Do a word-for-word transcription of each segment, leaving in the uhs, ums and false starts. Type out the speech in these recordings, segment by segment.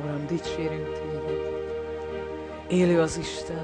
Uram, dicsérünk Téged. Élő az Isten.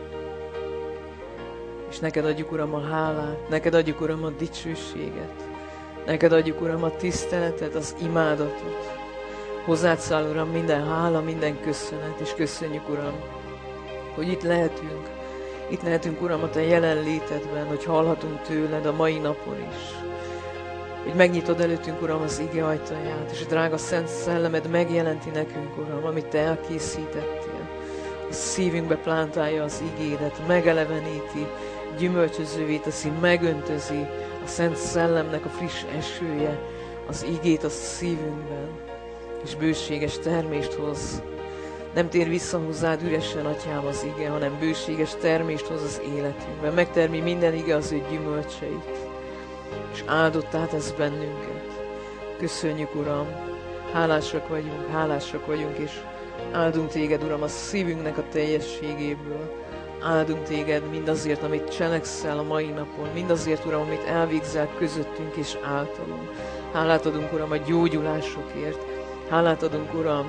És neked adjuk, Uram, a hálát, neked adjuk, Uram, a dicsőséget, neked adjuk, Uram, a tiszteletet, az imádatot. Hozzád száll, Uram, minden hála, minden köszönet, és köszönjük, Uram, hogy itt lehetünk. Itt lehetünk, Uram, a Te jelenlétedben, hogy hallhatunk tőled a mai napon is. Hogy megnyitod előttünk, Uram, az ige ajtaját, és a drága Szent Szellemed megjelenti nekünk, Uram, amit Te elkészítettél. A szívünkbe plántálja az igédet, megeleveníti, gyümölcsözővé teszi, megöntözi a Szent Szellemnek a friss esője, az igét a szívünkben, és bőséges termést hoz. Nem tér vissza hozzád üresen, Atyám, az ige, hanem bőséges termést hoz az életünkben. Megtermi minden ige az ő gyümölcseit, és áldottá tesz bennünket. Köszönjük, Uram, hálásak vagyunk, hálásak vagyunk, és áldunk Téged, Uram, a szívünknek a teljességéből. Áldunk Téged mindazért, amit cselekszel a mai napon, mindazért, Uram, amit elvégzel közöttünk és általunk. Hálát adunk, Uram, a gyógyulásokért. Hálát adunk, Uram,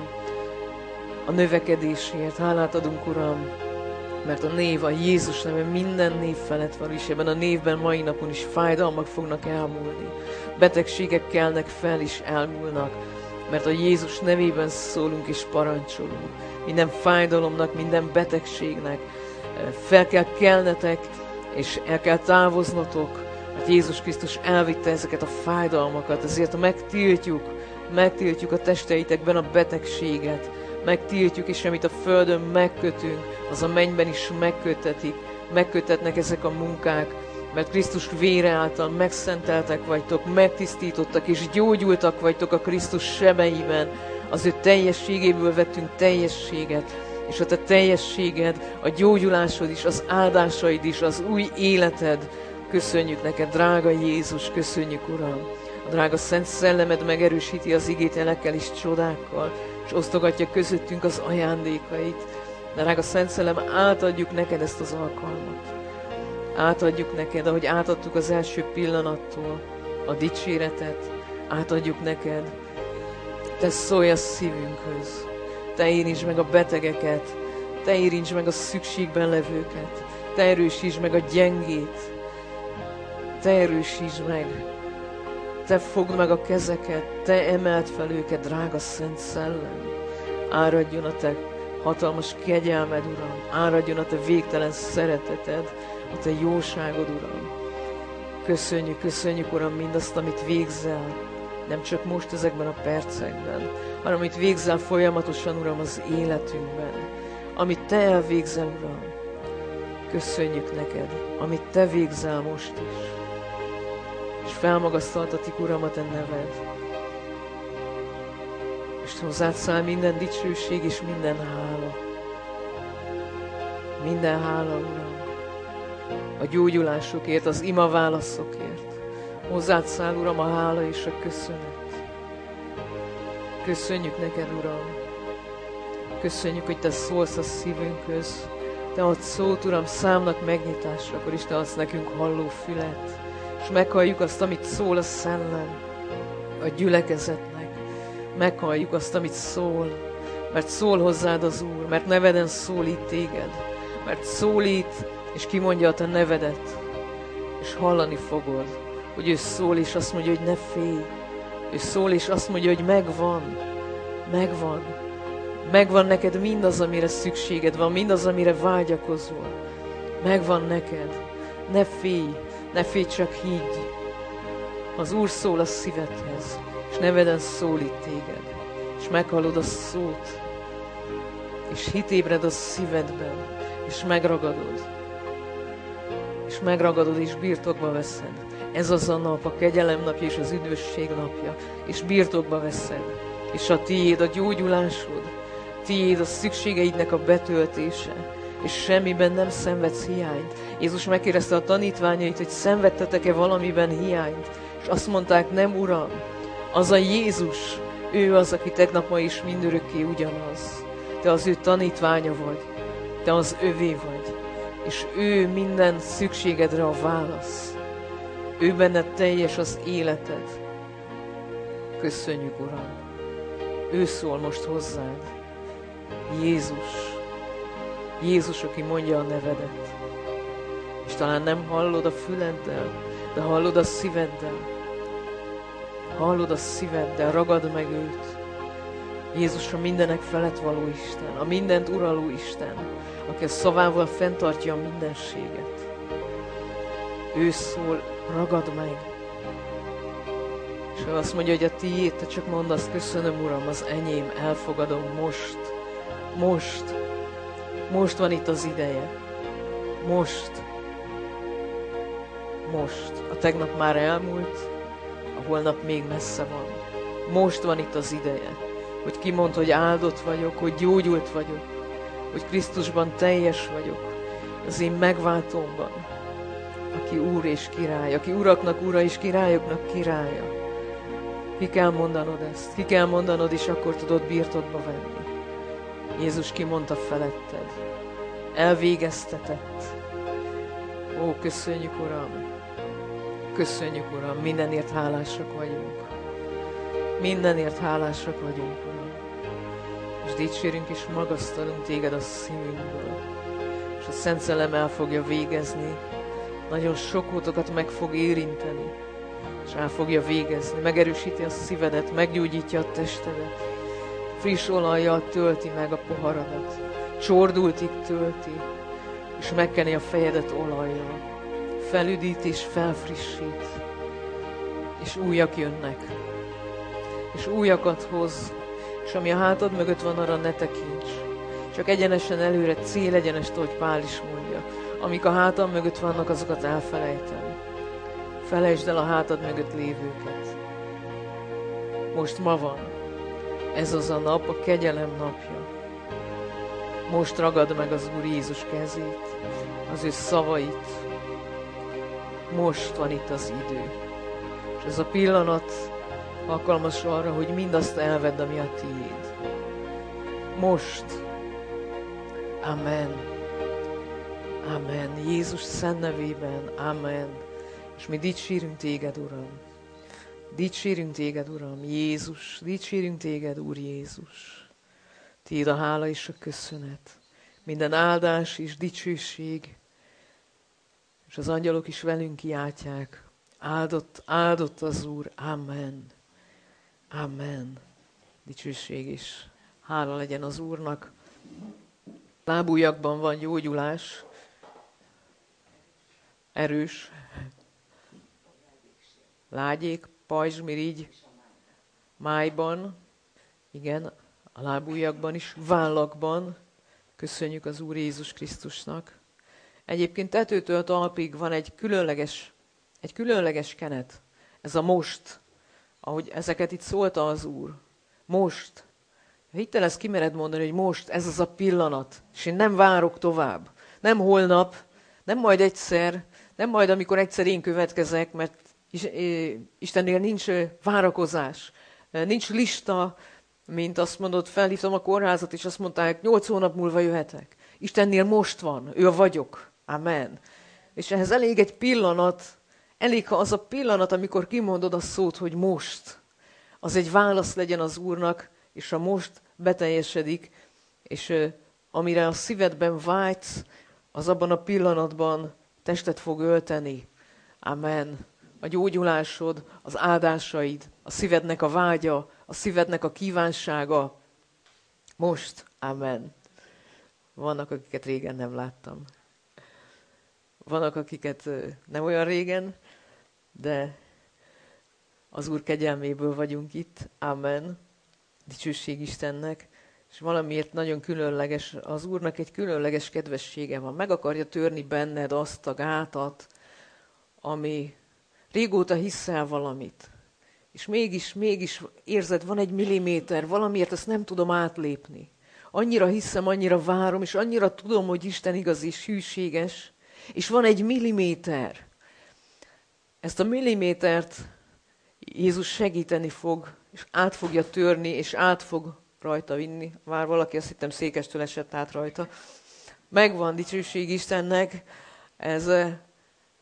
a növekedésért. Hálát adunk, Uram, mert a név, a Jézus neve minden név felett van, és ebben a névben mai napon is fájdalmak fognak elmúlni. Betegségek kelnek fel és elmúlnak, mert a Jézus nevében szólunk és parancsolunk. Minden fájdalomnak, minden betegségnek fel kell kelnetek, és el kell távoznotok, mert Jézus Krisztus elvitte ezeket a fájdalmakat, ezért megtiltjuk, megtiltjuk a testeitekben a betegséget, megtiltjuk, és amit a földön megkötünk, az a mennyben is megkötetik, megkötetnek ezek a munkák, mert Krisztus vére által megszenteltek vagytok, megtisztítottak és gyógyultak vagytok a Krisztus sebeiben, az ő teljességéből vettünk teljességet, és a te teljességed, a gyógyulásod is, az áldásaid is, az új életed. Köszönjük neked, drága Jézus, köszönjük, Uram. A drága Szent Szellemed megerősíti az igét jelekkel és csodákkal, és osztogatja közöttünk az ajándékait. Drága Szent Szellem, átadjuk neked ezt az alkalmat. Átadjuk neked, ahogy átadtuk az első pillanattól a dicséretet, átadjuk neked. Te szólj a szívünkhöz, te érintsd meg a betegeket, te érintsd meg a szükségben levőket, te erősítsd meg a gyengét, te erősítsd meg, te fogd meg a kezeket, te emeld fel őket, drága Szent Szellem. Áradjon a te hatalmas kegyelmed, Uram, áradjon a te végtelen szereteted, a te jóságod, Uram. Köszönjük, köszönjük, Uram, mindazt, amit végzel, nem csak most ezekben a percekben, hanem amit végzel folyamatosan, Uram, az életünkben. Amit te elvégzel, Uram, köszönjük neked, amit te végzel most is. És felmagasztaltatik, Uram, a te neved. És hozzád száll minden dicsőség és minden hála. Minden hála, Uram, a gyógyulásokért, az ima válaszokért. Hozzád száll, Uram, a hála és a köszönet. Köszönjük neked, Uram. Köszönjük, hogy te szólsz a szívünkhöz. Te adsz szót, Uram, számnak megnyitásakor, és te adsz nekünk halló fület. És meghalljuk azt, amit szól a Szellem a gyülekezetnek. Meghalljuk azt, amit szól, mert szól hozzád az Úr, mert neveden szólít téged, mert szólít, és kimondja a te nevedet, és hallani fogod, hogy ő szól, és azt mondja, hogy ne félj. Ő szól, és azt mondja, hogy megvan, megvan. Megvan neked mindaz, amire szükséged van, mindaz, amire vágyakozol. Megvan neked. Ne félj, ne félj, csak higgy. Az Úr szól a szívedhez, és neveden szólít téged, és meghallod a szót, és hitébred a szívedben, és megragadod, és megragadod, és birtokba veszed. Ez az a nap, a kegyelem napja és az üdvösség napja, és birtokba veszed, és a tiéd a gyógyulásod, tiéd a szükségeidnek a betöltése, és semmiben nem szenvedsz hiányt. Jézus megkérdezte a tanítványait, hogy szenvedtetek-e valamiben hiányt, és azt mondták, nem, Uram, az a Jézus, ő az, aki tegnap, ma is mindörökké ugyanaz. Te az ő tanítványa vagy, te az övé vagy, és ő minden szükségedre a válasz. Ő benned teljes az életed. Köszönjük, Uram. Ő szól most hozzád. Jézus. Jézus, aki mondja a nevedet. És talán nem hallod a füleddel, de hallod a szíveddel. Hallod a szíveddel, ragad meg őt. Jézus a mindenek felett való Isten, a mindent uraló Isten, aki a szavával fenntartja a mindenséget. Ő szól, ragad meg. És ő azt mondja, hogy a tiéd, te csak mondd azt, köszönöm Uram, az enyém, elfogadom most. Most. Most van itt az ideje. Most. Most. A tegnap már elmúlt, a holnap még messze van. Most van itt az ideje, hogy kimond, hogy áldott vagyok, hogy gyógyult vagyok, hogy Krisztusban teljes vagyok, az én megváltómban, aki Úr és király, aki uraknak ura és királyoknak királya. Ki kell mondanod ezt, ki kell mondanod, és akkor tudod birtokba venni. Jézus kimondta feletted, elvégeztetett. Ó, köszönjük, Uram! Köszönjük, Uram! Mindenért hálásak vagyunk. Mindenért hálásak vagyunk, Uram. És dicsérünk és magasztalunk téged a szívünkből. És a Szent Szellem el fogja végezni. Nagyon sok útokat meg fog érinteni. És el fogja végezni. Megerősíti a szívedet, meggyógyítja a testedet. Friss olajjal tölti meg a poharadat. Csordultig tölti. És megkeni a fejedet olajjal. Felüdít és felfrissít. És újak jönnek. És újakat hoz. És ami a hátad mögött van, arra ne tekints. Csak egyenesen előre, célegyenest, ahogy Pál is mondja. Amik a hátad mögött vannak, azokat elfelejtem. Felejtsd el a hátad mögött lévőket. Most ma van. Ez az a nap, a kegyelem napja. Most ragad meg az Úr Jézus kezét, az ő szavait. Most van itt az idő. És ez a pillanat alkalmas arra, hogy mindazt elvedd, ami a tiéd. Most. Amen. Amen. Jézus szent nevében. Amen. És mi dicsérünk téged, Uram. Dicsérünk téged, Uram. Jézus. Dicsérünk téged, Úr Jézus. Tiéd a hála és a köszönet. Minden áldás és dicsőség. És az angyalok is velünk kiáltják. Áldott, áldott az Úr. Amen. Amen. Dicsőség is. Hála legyen az Úrnak. Lábujjakban van gyógyulás. Erős. Lágyék, pajzsmirigy, májban. Igen, a lábujjakban is. Vállakban. Köszönjük az Úr Jézus Krisztusnak. Egyébként tetőtől talpig van egy különleges, egy különleges kenet. Ez a most. Ahogy ezeket itt szólta az Úr. Most. Hittel ezt kimered mondani, hogy most, ez az a pillanat. És én nem várok tovább. Nem holnap, nem majd egyszer, nem majd, amikor egyszer én következek, mert Istennél nincs várakozás. Nincs lista, mint azt mondod, felhívtam a kórházat, és azt mondták, nyolc hónap múlva jöhetek. Istennél most van, ő a vagyok. Amen. És ehhez elég egy pillanat, elég, ha az a pillanat, amikor kimondod a szót, hogy most, az egy válasz legyen az Úrnak, és a most beteljesedik, és uh, amire a szívedben vágysz, az abban a pillanatban testet fog ölteni. Amen. A gyógyulásod, az áldásaid, a szívednek a vágya, a szívednek a kívánsága. Most. Amen. Vannak, akiket régen nem láttam. Vannak, akiket uh, nem olyan régen, de az Úr kegyelméből vagyunk itt. Amen. Dicsőség Istennek. És valamiért nagyon különleges, az Úrnak egy különleges kedvessége van. Meg akarja törni benned azt a gátat, ami régóta hiszel valamit. És mégis, mégis érzed, van egy milliméter, valamiért ezt nem tudom átlépni. Annyira hiszem, annyira várom, és annyira tudom, hogy Isten igaz és hűséges, és van egy milliméter. Ezt a millimétert Jézus segíteni fog, és át fogja törni, és át fog rajta vinni. Már valaki, azt hittem, székestől esett át rajta. Megvan, dicsőség Istennek. Ez,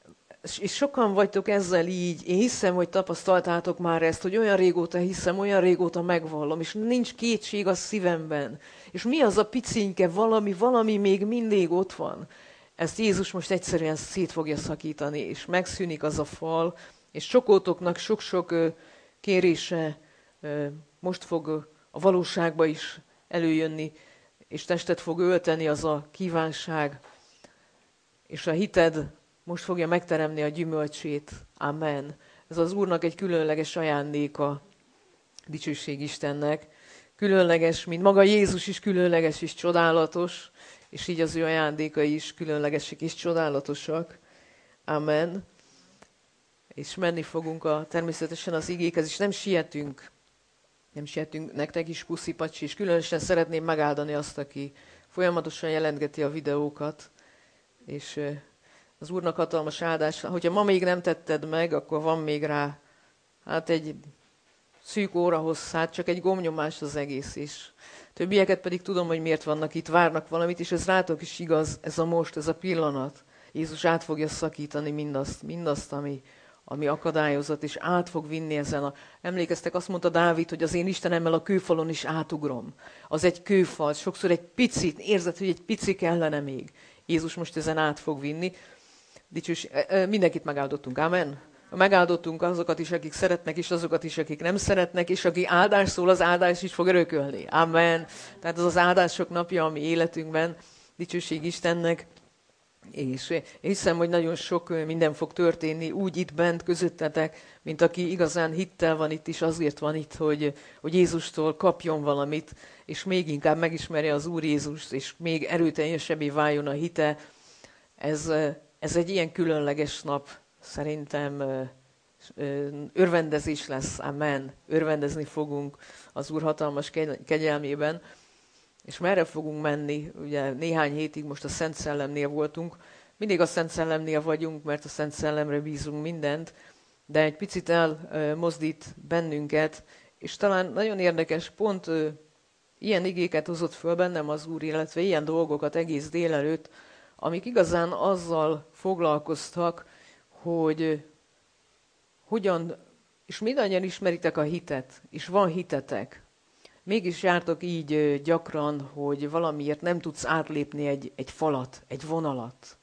és sokan vagytok ezzel így, én hiszem, hogy tapasztaltátok már ezt, hogy olyan régóta hiszem, olyan régóta megvallom, és nincs kétség a szívemben. És mi az a picinke, valami, valami még mindig ott van. Ezt Jézus most egyszerűen szét fogja szakítani, és megszűnik az a fal, és sokótoknak sok-sok kérése most fog a valóságba is előjönni, és testet fog ölteni az a kívánság, és a hited most fogja megteremni a gyümölcsét. Amen. Ez az Úrnak egy különleges ajándéka, dicsőség Istennek. Különleges, mint maga Jézus is különleges és csodálatos, és így az ő ajándékai is különlegesek és csodálatosak. Amen. És menni fogunk a, természetesen az igékhez, és nem sietünk. Nem sietünk, nektek is puszi pacsi, és különösen szeretném megáldani azt, aki folyamatosan jelentgeti a videókat, és az Úrnak hatalmas áldás. Hogyha ma még nem tetted meg, akkor van még rá, hát egy szűk óra hosszát, csak egy gombnyomás az egész is. Többieket pedig tudom, hogy miért vannak itt, várnak valamit, és ez rátok is igaz, ez a most, ez a pillanat. Jézus át fogja szakítani mindazt, mindazt, ami, ami akadályozott, és át fog vinni ezen a... Emlékeztek, azt mondta Dávid, hogy az én Istenemmel a kőfalon is átugrom. Az egy kőfal, sokszor egy picit, érzed, hogy egy pici kellene még. Jézus most ezen át fog vinni. Dicsős, mindenkit megáldottunk, amen? Megáldottunk azokat is, akik szeretnek, és azokat is, akik nem szeretnek, és aki áldás szól, az áldás is fog örökölni. Amen. Tehát az az áldások napja a mi életünkben, dicsőség Istennek, és én hiszem, hogy nagyon sok minden fog történni úgy itt bent közöttetek, mint aki igazán hittel van itt is, azért van itt, hogy, hogy Jézustól kapjon valamit, és még inkább megismerje az Úr Jézust, és még erőteljesebbé váljon a hite. Ez, ez egy ilyen különleges nap, szerintem örvendezés lesz, amen. Örvendezni fogunk az Úr hatalmas kegyelmében. És merre fogunk menni? Ugye néhány hétig most a Szent Szellemnél voltunk. Mindig a Szent Szellemnél vagyunk, mert a Szent Szellemre bízunk mindent, de egy picit elmozdít bennünket, és talán nagyon érdekes, pont ö, ilyen igéket hozott föl bennem az Úr, illetve ilyen dolgokat egész délelőtt, amik igazán azzal foglalkoztak, hogy ö, hogyan, és mindannyian ismeritek a hitet, és van hitetek. Mégis jártok így gyakran, hogy valamiért nem tudsz átlépni egy, egy falat, egy vonalat.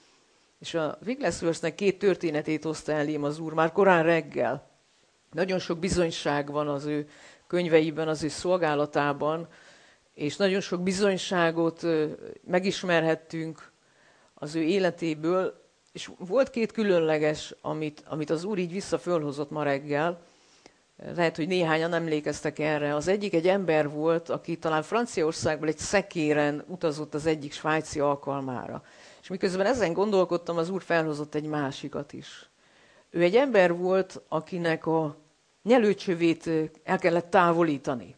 És a Wigglesworthnek két történetét hozta elém az Úr már korán reggel. Nagyon sok bizonyság van az ő könyveiben, az ő szolgálatában, és nagyon sok bizonyságot megismerhettünk az ő életéből, és volt két különleges, amit, amit az Úr így vissza fölhozott ma reggel. Lehet, hogy néhányan emlékeztek erre. Az egyik egy ember volt, aki talán Franciaországból egy szekéren utazott az egyik svájci alkalmára. És miközben ezen gondolkodtam, az Úr felhozott egy másikat is. Ő egy ember volt, akinek a nyelőcsövét el kellett távolítani.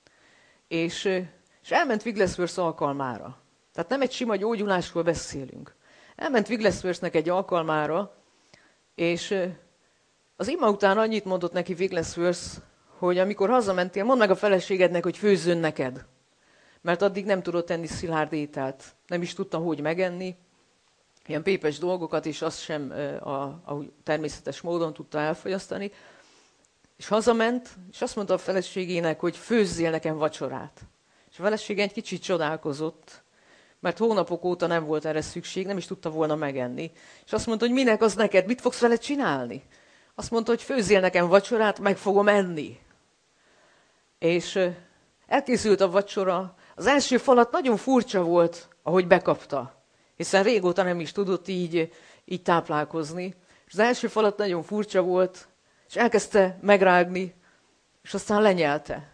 És, és elment Wigglesworth alkalmára. Tehát nem egy sima gyógyulásról beszélünk. Elment Wigglesworthnek egy alkalmára, és az ima után annyit mondott neki Wigglesworth, hogy amikor hazamentél, mondd meg a feleségednek, hogy főzzön neked. Mert addig nem tudott enni szilárd ételt. Nem is tudta, hogy megenni. Ilyen pépes dolgokat, és azt sem a, a természetes módon tudta elfogyasztani. És hazament, és azt mondta a feleségének, hogy főzzél nekem vacsorát. És a felesége egy kicsit csodálkozott, mert hónapok óta nem volt erre szükség, nem is tudta volna megenni. És azt mondta, hogy minek az neked, mit fogsz vele csinálni? Azt mondta, hogy főzzél nekem vacsorát, meg fogom enni. És elkészült a vacsora. Az első falat nagyon furcsa volt, ahogy bekapta. Hiszen régóta nem is tudott így, így táplálkozni. És az első falat nagyon furcsa volt, és elkezdte megrágni, és aztán lenyelte.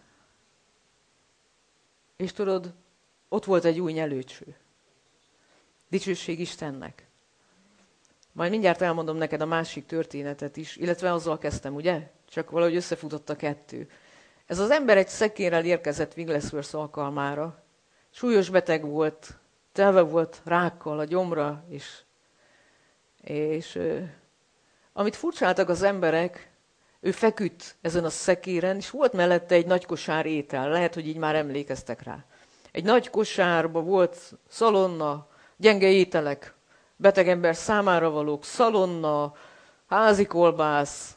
És tudod, ott volt egy új nyelőcső. Dicsőség Istennek. Majd mindjárt elmondom neked a másik történetet is, illetve azzal kezdtem, ugye? Csak valahogy összefutott a kettő. Ez az ember egy szekérrel érkezett Wigglesworth alkalmára. Súlyos beteg volt, telve volt rákkal a gyomra, és, és euh, amit furcsáltak az emberek, ő feküdt ezen a szekéren, és volt mellette egy nagy kosár étel. Lehet, hogy így már emlékeztek rá. Egy nagy kosárba volt szalonna, gyenge ételek, beteg ember számára valók, szalonna, házi kolbász,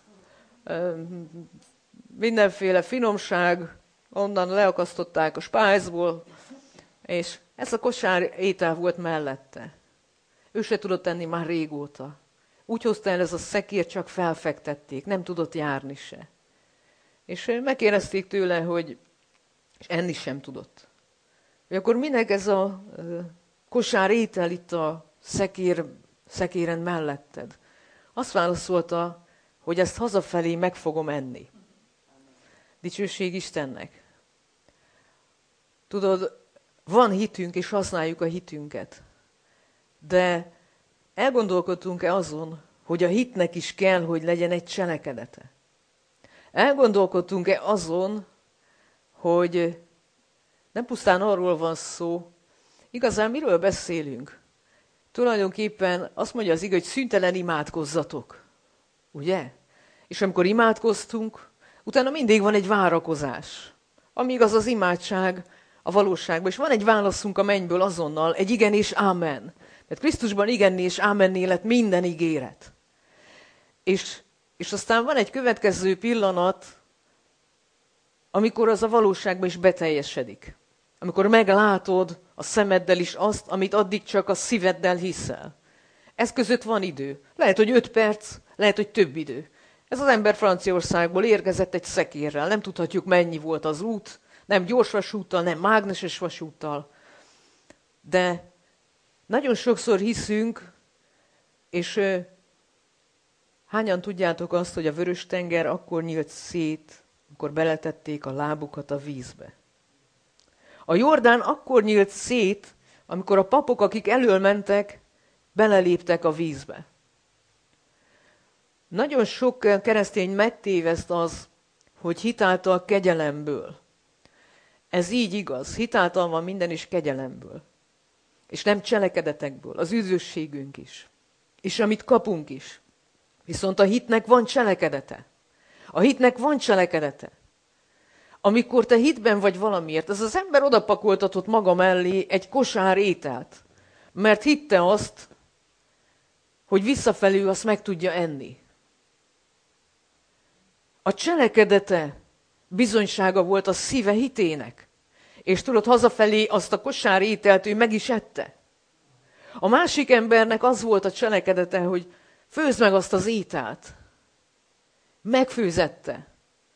mindenféle finomság, onnan leakasztották a spájzból, és ez a kosár étel volt mellette. Ő se tudott tenni már régóta. Úgy hozta el ez a szekér, csak felfektették, nem tudott járni se. És megkérdezték tőle, hogy és enni sem tudott. Hogy akkor minek ez a kosár étel itt a szekér, szekéren melletted? Azt válaszolta, hogy ezt hazafelé meg fogom enni. Dicsőség Istennek. Tudod, van hitünk, és használjuk a hitünket. De elgondolkodtunk-e azon, hogy a hitnek is kell, hogy legyen egy cselekedete? Elgondolkodtunk-e azon, hogy nem pusztán arról van szó, igazán miről beszélünk? Tulajdonképpen azt mondja az ige, hogy szüntelen imádkozzatok. Ugye? És amikor imádkoztunk, utána mindig van egy várakozás. Amíg az az imádság a valóságban. És van egy válaszunk a mennyből azonnal, egy igen és ámen. Mert Krisztusban igenné és ámenné lett minden ígéret. És, és aztán van egy következő pillanat, amikor az a valóságban is beteljesedik. Amikor meglátod a szemeddel is azt, amit addig csak a szíveddel hiszel. Ez között van idő. Lehet, hogy öt perc, lehet, hogy több idő. Ez az ember Franciaországból érkezett egy szekérrel. Nem tudhatjuk, mennyi volt az út. Nem gyors vasúttal, nem mágneses vasúttal. De nagyon sokszor hiszünk, és ö, hányan tudjátok azt, hogy a Vörös-tenger akkor nyílt szét, amikor beletették a lábukat a vízbe. A Jordán akkor nyílt szét, amikor a papok, akik elől mentek, beleléptek a vízbe. Nagyon sok keresztény megtéveszt az, hogy hitáltal kegyelemből. Ez így igaz. Hitáltal van minden is kegyelemből. És nem cselekedetekből. Az üdvösségünk is. És amit kapunk is. Viszont a hitnek van cselekedete. A hitnek van cselekedete. Amikor te hitben vagy valamiért, ez az ember odapakoltatott maga mellé egy kosár ételt. Mert hitte azt, hogy visszafelé azt meg tudja enni. A cselekedete bizonysága volt a szíve hitének. És tudod, hazafelé azt a kosár ételt ő meg is ette. A másik embernek az volt a cselekedete, hogy főzd meg azt az ételt. Megfőzette.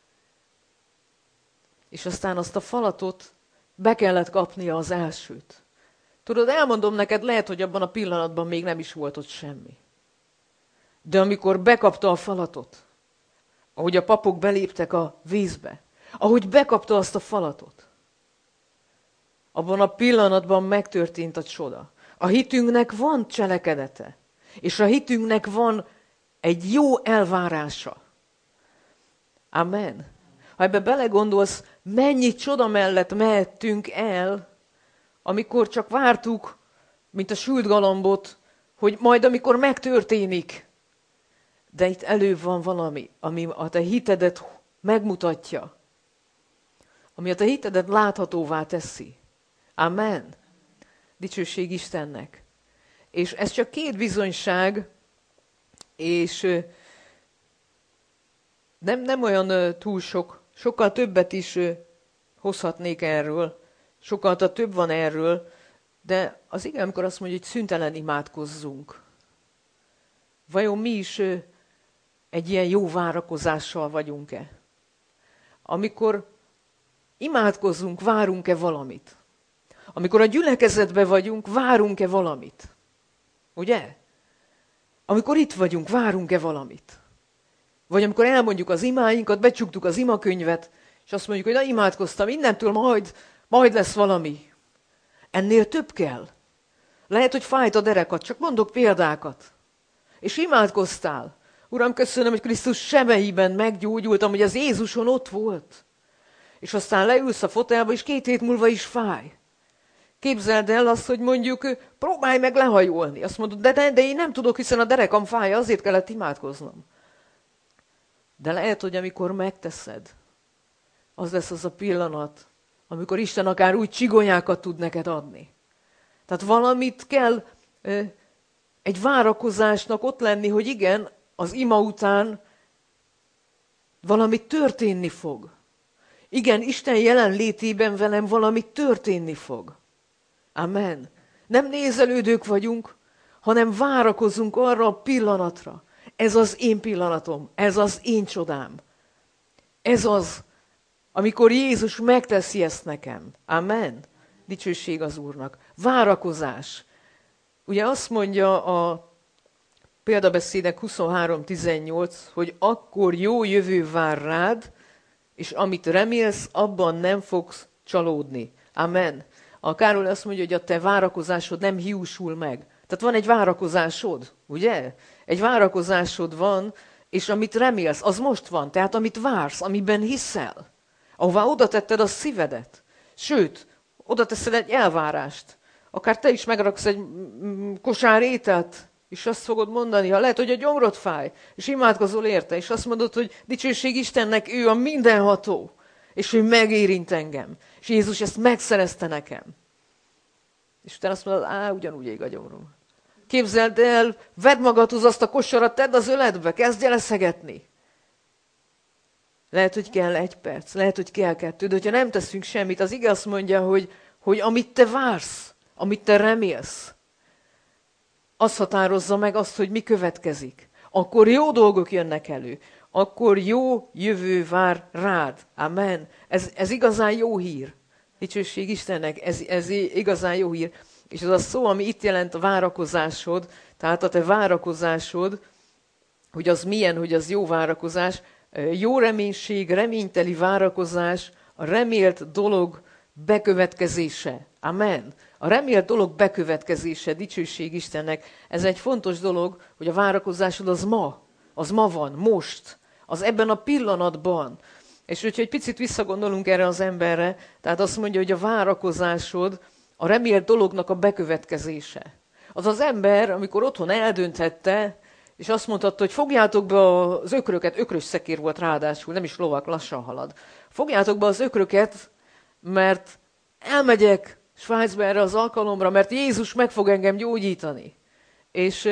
És aztán azt a falatot be kellett kapnia az elsőt. Tudod, elmondom neked, lehet, hogy abban a pillanatban még nem is volt ott semmi. De amikor bekapta a falatot, ahogy a papok beléptek a vízbe, ahogy bekapta azt a falatot, abban a pillanatban megtörtént a csoda. A hitünknek van cselekedete, és a hitünknek van egy jó elvárása. Amen. Ha ebbe belegondolsz, mennyi csoda mellett mehettünk el, amikor csak vártuk, mint a sült galambot, hogy majd amikor megtörténik. De itt előbb van valami, ami a te hitedet megmutatja, ami a te hitedet láthatóvá teszi. Amen. Dicsőség Istennek. És ez csak két bizonyság, és nem, nem olyan túl sok, sokkal többet is hozhatnék erről, sokkal több van erről, de az igen, amikor azt mondja, hogy szüntelen imádkozzunk. Vajon mi is egy ilyen jó várakozással vagyunk-e? Amikor imádkozzunk, várunk-e valamit? Amikor a gyülekezetben vagyunk, várunk-e valamit? Ugye? Amikor itt vagyunk, várunk-e valamit? Vagy amikor elmondjuk az imáinkat, becsuktuk az imakönyvet, és azt mondjuk, hogy na, imádkoztam, innentől majd, majd lesz valami. Ennél több kell. Lehet, hogy fájt a derekad, csak mondok példákat. És imádkoztál. Uram, köszönöm, hogy Krisztus sebeiben meggyógyultam, hogy az Jézuson ott volt. És aztán leülsz a fotelba, és két hét múlva is fáj. Képzeld el azt, hogy mondjuk próbálj meg lehajolni. Azt mondod, de, de, de én nem tudok, hiszen a derekam fáj, azért kellett imádkoznom. De lehet, hogy amikor megteszed, az lesz az a pillanat, amikor Isten akár úgy csigonyákat tud neked adni. Tehát valamit kell ö, egy várakozásnak ott lenni, hogy igen, az ima után valami történni fog. Igen, Isten jelenlétében velem valami történni fog. Amen. Nem nézelődők vagyunk, hanem várakozunk arra a pillanatra. Ez az én pillanatom, ez az én csodám. Ez az, amikor Jézus megteszi ezt nekem. Amen. Dicsőség az Úrnak. Várakozás. Ugye azt mondja a Példabeszédek huszonhárom tizennyolc, hogy akkor jó jövő vár rád, és amit remélsz, abban nem fogsz csalódni. Amen. A Károly azt mondja, hogy a te várakozásod nem hiúsul meg. Tehát van egy várakozásod, ugye? Egy várakozásod van, és amit remélsz, az most van. Tehát amit vársz, amiben hiszel. Ahová oda tetted a szívedet. Sőt, oda teszed egy elvárást. Akár te is megraksz egy kosár ételt, és azt fogod mondani, ha lehet, hogy a gyomrod fáj, és imádkozol érte, és azt mondod, hogy dicsőség Istennek, ő a mindenható, és ő megérint engem. És Jézus ezt megszerezte nekem. És utána azt mondod, á, ugyanúgy ég a gyomrom. Képzeld el, vedd magadhoz azt a kosarat, tedd az öletbe, kezdj el eszegetni. Lehet, hogy kell egy perc, lehet, hogy kell kettő, de hogyha nem teszünk semmit, az ige azt mondja, hogy, hogy amit te vársz, amit te remélsz, az határozza meg azt, hogy mi következik. Akkor jó dolgok jönnek elő. Akkor jó jövő vár rád. Amen. Ez, ez igazán jó hír. Dicsőség Istennek, ez, ez igazán jó hír. És az a szó, ami itt jelent a várakozásod, tehát a te várakozásod, hogy az milyen, hogy az jó várakozás, jó reménység, reményteli várakozás, a remélt dolog bekövetkezése. Amen. A remélt dolog bekövetkezése, dicsőség Istennek, ez egy fontos dolog, hogy a várakozásod az ma, az ma van, most, az ebben a pillanatban. És hogyha egy picit visszagondolunk erre az emberre, tehát azt mondja, hogy a várakozásod a remélt dolognak a bekövetkezése. Az az ember, amikor otthon eldönthette, és azt mondhatta, hogy fogjátok be az ökröket, ökrös szekér volt ráadásul, nem is lovak, lassan halad. Fogjátok be az ökröket, mert elmegyek Svájcba erre az alkalomra, mert Jézus meg fog engem gyógyítani. És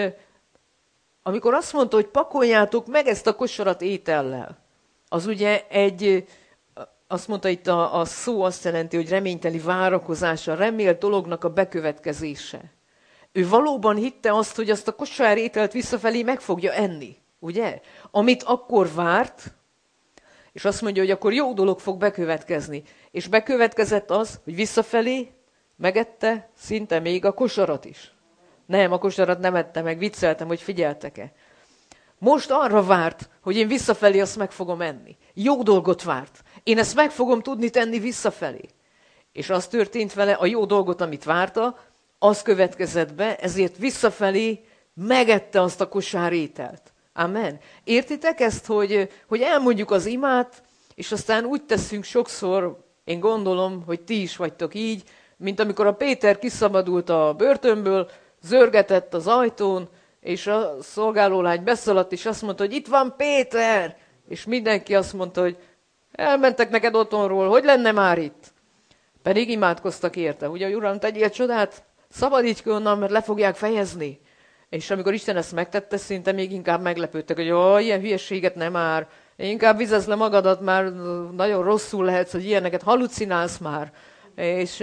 amikor azt mondta, hogy pakoljátok meg ezt a kosarat étellel, az ugye egy, azt mondta itt a, a szó azt jelenti, hogy reményteli várakozása, remélt dolognak a bekövetkezése. Ő valóban hitte azt, hogy azt a kosár ételt visszafelé meg fogja enni, ugye? Amit akkor várt, és azt mondja, hogy akkor jó dolog fog bekövetkezni. És bekövetkezett az, hogy visszafelé megette szinte még a kosarat is. Nem, a kosarat nem ette meg, vicceltem, hogy figyeltek-e. Most arra várt, hogy én visszafelé azt meg fogom enni. Jó dolgot várt. Én ezt meg fogom tudni tenni visszafelé. És az történt vele, a jó dolgot, amit várta, az következett be, ezért visszafelé megette azt a kosár ételt. Amen. Értitek ezt, hogy, hogy elmondjuk az imát, és aztán úgy teszünk sokszor, én gondolom, hogy ti is vagytok így, mint amikor a Péter kiszabadult a börtönből, zörgetett az ajtón, és a szolgálólány beszaladt, és azt mondta, hogy itt van Péter! És mindenki azt mondta, hogy elmentek neked otthonról, hogy lenne már itt? Pedig imádkoztak érte. Ugye, Uram, tegyél csodát, szabadíts ki onnan, mert le fogják fejezni. És amikor Isten ezt megtette, szinte még inkább meglepődtek, hogy ó, ilyen hülyeséget nem már, inkább vizezd le magadat, már nagyon rosszul lehetsz, hogy ilyeneket halucinálsz már. És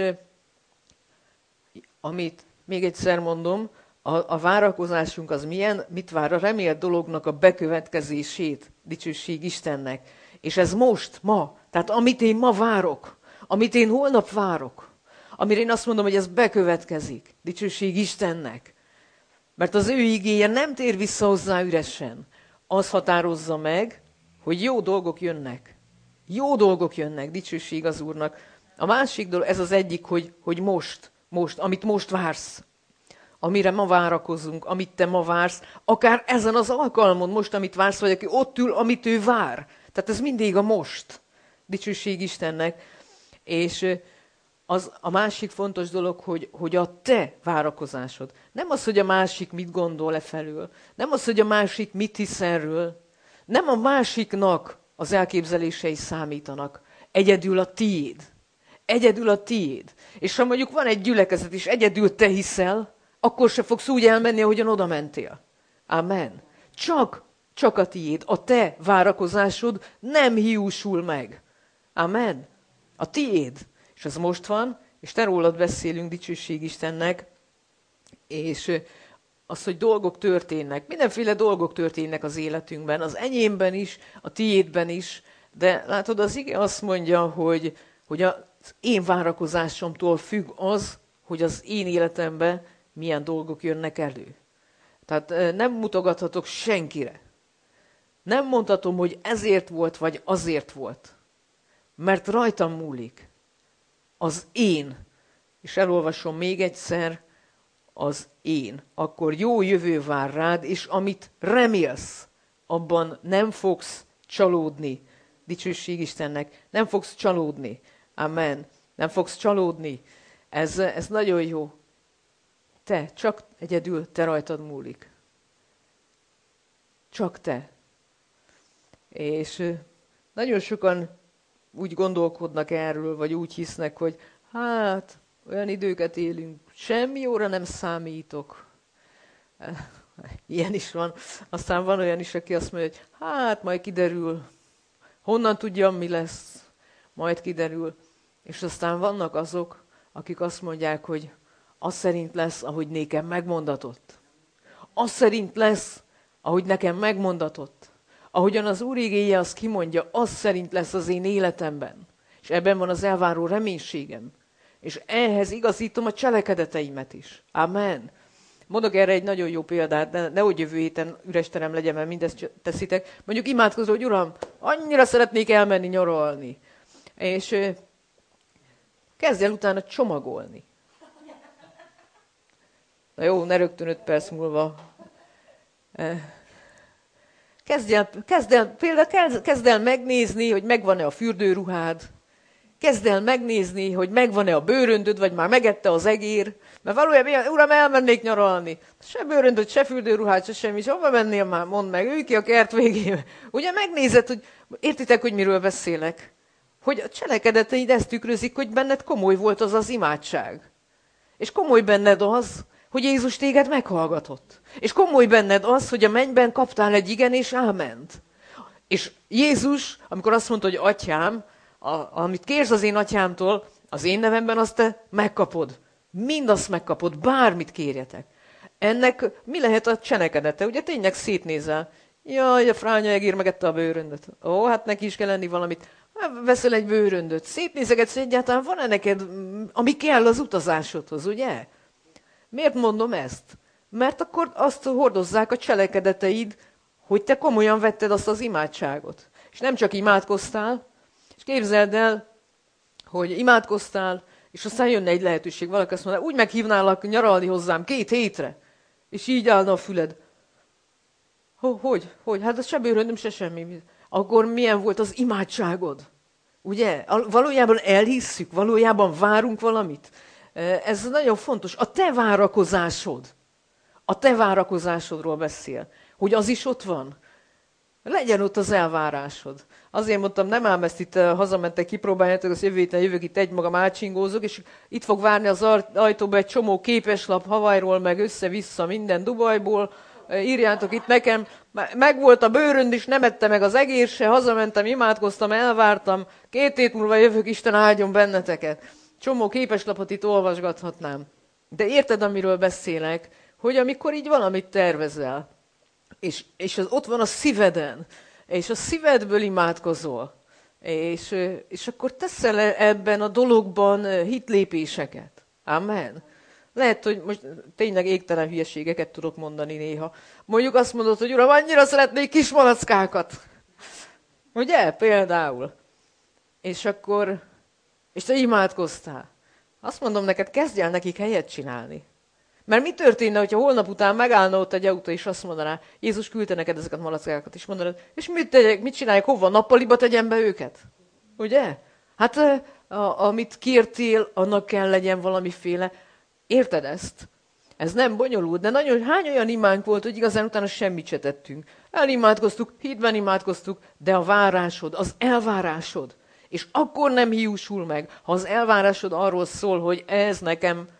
amit még egyszer mondom, a, a várakozásunk az milyen, mit vár a remélt dolognak a bekövetkezését, dicsőség Istennek. És ez most, ma, tehát amit én ma várok, amit én holnap várok, amire én azt mondom, hogy ez bekövetkezik, dicsőség Istennek. Mert az ő igéje nem tér vissza hozzá üresen. Az határozza meg, hogy jó dolgok jönnek. Jó dolgok jönnek, dicsőség az Úrnak. A másik dolog, ez az egyik, hogy, hogy most, most, amit most vársz. Amire ma várakozunk, amit te ma vársz, akár ezen az alkalmon most, amit vársz, vagy aki ott ül, amit ő vár. Tehát ez mindig a most. Dicsőség Istennek. És az a másik fontos dolog, hogy, hogy a te várakozásod. Nem az, hogy a másik mit gondol-e felül. Nem az, hogy a másik mit hisz erről. Nem a másiknak az elképzelései számítanak. Egyedül a tiéd. Egyedül a tiéd. És ha mondjuk van egy gyülekezet, és egyedül te hiszel, Akkor se fogsz úgy elmenni, ahogyan oda mentél. Amen. Csak, csak a tiéd, a te várakozásod nem hiúsul meg. Amen. A tiéd. És ez most van, és te rólad beszélünk, dicsőség Istennek, és az, hogy dolgok történnek. Mindenféle dolgok történnek az életünkben, az enyémben is, a tiédben is, de látod, az ige azt mondja, hogy, hogy az én várakozásomtól függ az, hogy az én életemben milyen dolgok jönnek elő. Tehát nem mutogathatok senkire. Nem mondhatom, hogy ezért volt, vagy azért volt. Mert rajtam múlik. Az én. És elolvasom még egyszer, az én. Akkor jó jövő vár rád, és amit remélsz, abban nem fogsz csalódni. Dicsőség Istennek. Nem fogsz csalódni. Amen. Nem fogsz csalódni. Ez, ez nagyon jó. Te, csak egyedül te rajtad múlik. Csak te. És nagyon sokan úgy gondolkodnak erről, vagy úgy hisznek, hogy hát, olyan időket élünk, semmi jóra nem számítok. Ilyen is van. Aztán van olyan is, aki azt mondja, hogy hát, majd kiderül. Honnan tudjam, mi lesz? Majd kiderül. És aztán vannak azok, akik azt mondják, hogy az szerint lesz, ahogy nékem megmondatott. Az szerint lesz, ahogy nekem megmondatott. Ahogyan az Úr igéje azt kimondja, az szerint lesz az én életemben. És ebben van az elváró reménységem. És ehhez igazítom a cselekedeteimet is. Amen. Mondok erre egy nagyon jó példát, de nehogy jövő héten üres terem legyen, mert mindezt teszitek. Mondjuk imádkozol, hogy Uram, annyira szeretnék elmenni nyaralni. És kezdj el utána csomagolni. Na jó, ne rögtön öt perc múlva. Kezdj el, kezd el, például kezd el megnézni, hogy megvan-e a fürdőruhád. Kezd el megnézni, hogy megvan-e a bőröndöd, vagy már megette az egér. Mert valójában, Uram, elmennék nyaralni. Se bőröndöd, se fürdőruhád, se semmi. És hova mennél már? Mondd meg, ülj ki a kert végébe. Ugye megnézed, hogy értitek, hogy miről beszélek? Hogy a cselekedeteid ezt tükrözik, hogy benned komoly volt az az imádság. És komoly benned az, hogy Jézus téged meghallgatott. És komoly benned az, hogy a mennyben kaptál egy igen és áment. És Jézus, amikor azt mondta, hogy atyám, a, amit kérsz az én atyámtól, az én nevemben, azt te megkapod. Mindazt megkapod, bármit kérjetek. Ennek mi lehet a cselekedete? Ugye tényleg szétnézel. Jaj, a fránya egér megette a bőröndöt. Ó, hát neki is kell lenni valamit. Veszel egy bőröndöt. Szétnézegetsz, hogy egyáltalán van-e neked, ami kell az utazásodhoz, ugye? Miért mondom ezt? Mert akkor azt hordozzák a cselekedeteid, hogy te komolyan vetted azt az imádságot. És nem csak imádkoztál, és képzeld el, hogy imádkoztál, és aztán jönne egy lehetőség, valaki azt mondaná, úgy meghívnálak nyaralni hozzám két hétre, és így állna a füled. Hogy? Hogy? Hát az se bőröndöm, se semmi. Akkor milyen volt az imádságod? Ugye? Valójában elhisszük, valójában várunk valamit. Ez nagyon fontos. A te várakozásod. A te várakozásodról beszél. Hogy az is ott van. Legyen ott az elvárásod. Azért mondtam, nem ám ezt itt hazamentek, kipróbáljátok, az jövő héten jövök itt egymagam átcsingózok, és itt fog várni az ajtóba egy csomó képeslap Hawaiiról, meg össze-vissza minden Dubajból. Írjátok itt nekem, megvolt a bőrönd is, nem ette meg az egér se, hazamentem, imádkoztam, elvártam, két hét múlva jövök, Isten áldjon benneteket. Csomó képeslapot itt olvasgathatnám. De érted, amiről beszélek, hogy amikor így valamit tervezel, és, és az ott van a szíveden, és a szívedből imádkozol, és, és akkor teszel ebben a dologban hitlépéseket. Amen. Lehet, hogy most tényleg égtelen hülyeségeket tudok mondani néha. Mondjuk azt mondod, hogy Uram, annyira szeretnék kis malackákat. Ugye? Például. És akkor, és te imádkoztál. Azt mondom neked, kezdj el nekik helyet csinálni. Mert mi történne, hogyha holnap után megállna ott egy autó, és azt mondaná, Jézus küldte neked ezeket a malackákat, és mondanád, és mit tegyek, mit csináljak, hova, nappaliba tegyem be őket? Ugye? Hát a, amit kértél, annak kell legyen valamiféle. Érted ezt? Ez nem bonyolult, de nagyon hány olyan imánk volt, hogy igazán utána semmit se tettünk. Elimádkoztuk, hitben imádkoztuk, de a várásod, az elvárásod, és akkor nem hiúsul meg, ha az elvárásod arról szól, hogy ez nekem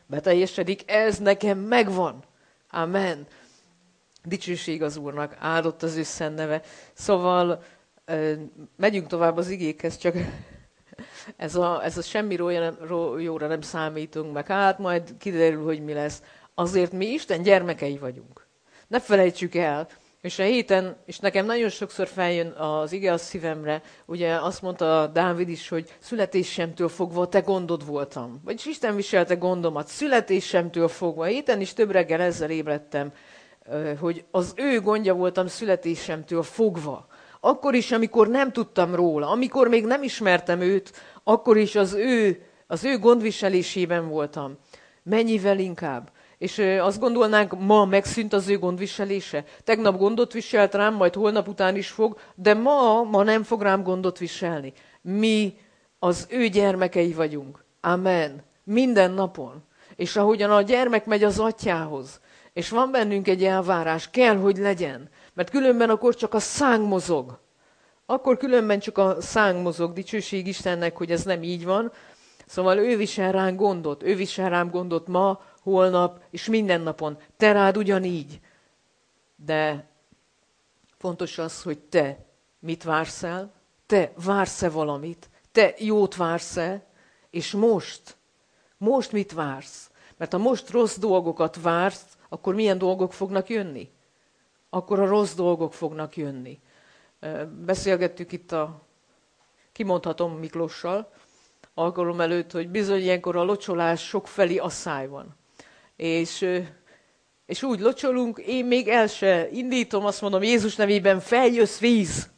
beteljesedik, ez nekem megvan. Amen. Dicsőség az Úrnak, áldott az ő szent neve. Szóval megyünk tovább az igékhez, csak ez a, ez a semmi jóra nem számítunk meg. Hát majd kiderül, hogy mi lesz. Azért mi Isten gyermekei vagyunk. Ne felejtsük el, és a héten, és nekem nagyon sokszor feljön az ige a szívemre, ugye azt mondta Dávid is, hogy születésemtől fogva te gondod voltam. Vagyis Isten viselte gondomat, születésemtől fogva. A héten is több reggel ezzel ébredtem, hogy az ő gondja voltam születésemtől fogva. Akkor is, amikor nem tudtam róla, amikor még nem ismertem őt, akkor is az ő, az ő gondviselésében voltam. Mennyivel inkább. És azt gondolnánk, ma megszűnt az ő gondviselése. Tegnap gondot viselt rám, majd holnap után is fog, de ma, ma nem fog rám gondot viselni. Mi az ő gyermekei vagyunk. Amen. Minden napon. És ahogyan a gyermek megy az atyához, és van bennünk egy elvárás, kell, hogy legyen. Mert különben akkor csak a szánk mozog. Akkor különben csak a szánk mozog. Dicsőség Istennek, hogy ez nem így van. Szóval ő visel ránk gondot. Ő visel rám gondot ma, holnap, és minden napon. Te rád ugyanígy. De fontos az, hogy te mit vársz el? Te vársz-e valamit? Te jót vársz-e? És most? Most mit vársz? Mert ha most rossz dolgokat vársz, akkor milyen dolgok fognak jönni? Akkor a rossz dolgok fognak jönni. Beszélgettük itt a, kimondhatom Miklóssal, alkalom előtt, hogy bizony ilyenkor a locsolás sokfelé asszály van. És, és úgy locsolunk, én még el se indítom, azt mondom, Jézus nevében feljössz víz.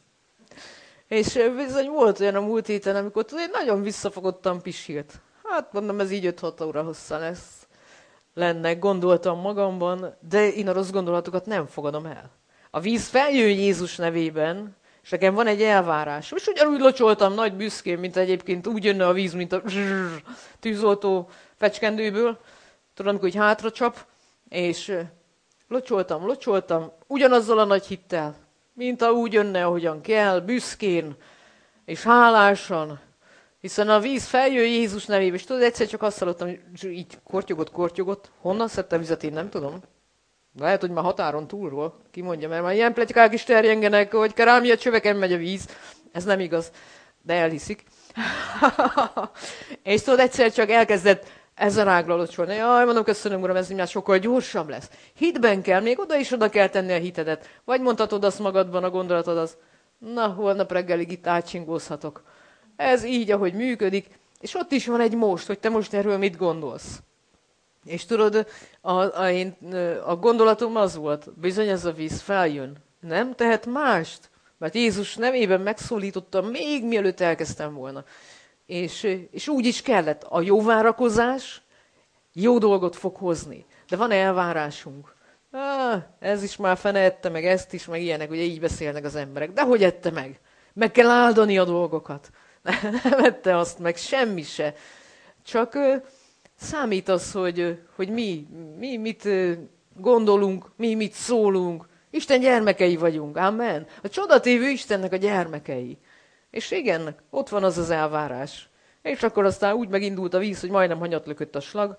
És bizony volt olyan a múlt héten, amikor én nagyon visszafogottan pisilt. Hát mondom, ez így öt-hat óra hossza lesz. Lenne, gondoltam magamban, de én a rossz gondolatokat nem fogadom el. A víz feljön Jézus nevében, és nekem van egy elvárás. És ugyanúgy locsoltam nagy büszkén, mint egyébként úgy jönne a víz, mint a zsrrr, tűzoltó fecskendőből. Tudom, amikor így hátra csap, és locsoltam, locsoltam, ugyanazzal a nagy hittel, mint a úgy jönne, ahogyan kell, büszkén és hálásan. Hiszen a víz feljön Jézus nevében, és tudod, egyszer csak azt hallottam, hogy így kortyogott, kortyogott. Honnan szedtem vizet, én nem tudom. Lehet, hogy már határon túlról, ki mondja, mert már ilyen pletykák is terjengenek, hogy kerámia csöveken megy a víz. Ez nem igaz, de elhiszik. És tudod, egyszer csak elkezdett ezen ágra locsolni. Jaj, mondom, köszönöm, uram, ez már sokkal gyorsabb lesz. Hitben kell, még oda is oda kell tenni a hitedet. Vagy mondhatod azt magadban, a gondolatod az, na, holnap reggelig itt átcsingózhatok. Ez így, ahogy működik, és ott is van egy most, hogy te most erről mit gondolsz. És tudod, a, a, én, a gondolatom az volt, bizony ez a víz feljön. Nem tehet mást, mert Jézus nevében megszólítottam, még mielőtt elkezdtem volna. És, és úgy is kellett. A jó várakozás jó dolgot fog hozni. De van elvárásunk. Ah, ez is már fene ette meg, ezt is, meg ilyenek, ugye így beszélnek az emberek. De hogy ette meg? Meg kell áldani a dolgokat. Nem ette azt meg, semmi se. Csak uh, számít az, hogy, uh, hogy mi, mi mit uh, gondolunk, mi mit szólunk. Isten gyermekei vagyunk, amen. A csodatévő Istennek a gyermekei. És igen, ott van az az elvárás. És akkor aztán úgy megindult a víz, hogy majdnem hanyat lökött a slag.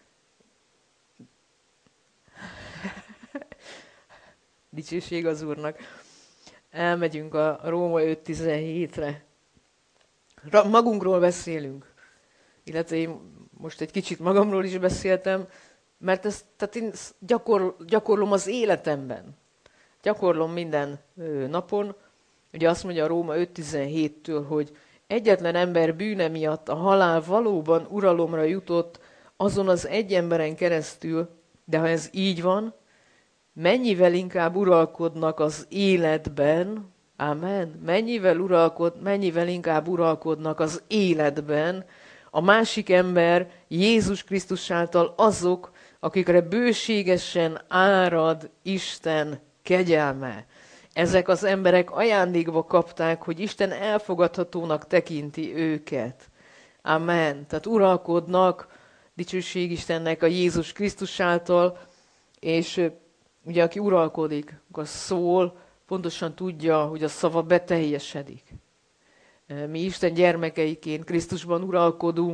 Dicsőség az Úrnak. Elmegyünk a Róma öt tizenhétre. Magunkról beszélünk. Illetve én most egy kicsit magamról is beszéltem, mert ezt tehát én gyakor, gyakorlom az életemben. Gyakorlom minden ö, napon. Ugye azt mondja a Róma öt tizenhéttől, hogy egyetlen ember bűne miatt a halál valóban uralomra jutott azon az egy emberen keresztül, de ha ez így van, mennyivel inkább uralkodnak az életben, amen, mennyivel, uralkod, mennyivel inkább uralkodnak az életben a másik ember Jézus Krisztus által azok, akikre bőségesen árad Isten kegyelme. Ezek az emberek ajándékba kapták, hogy Isten elfogadhatónak tekinti őket. Amen. Tehát uralkodnak, dicsőség Istennek a Jézus Krisztus által, és ugye aki uralkodik, akkor szól, pontosan tudja, hogy a szava beteljesedik. Mi Isten gyermekeiként Krisztusban uralkodunk,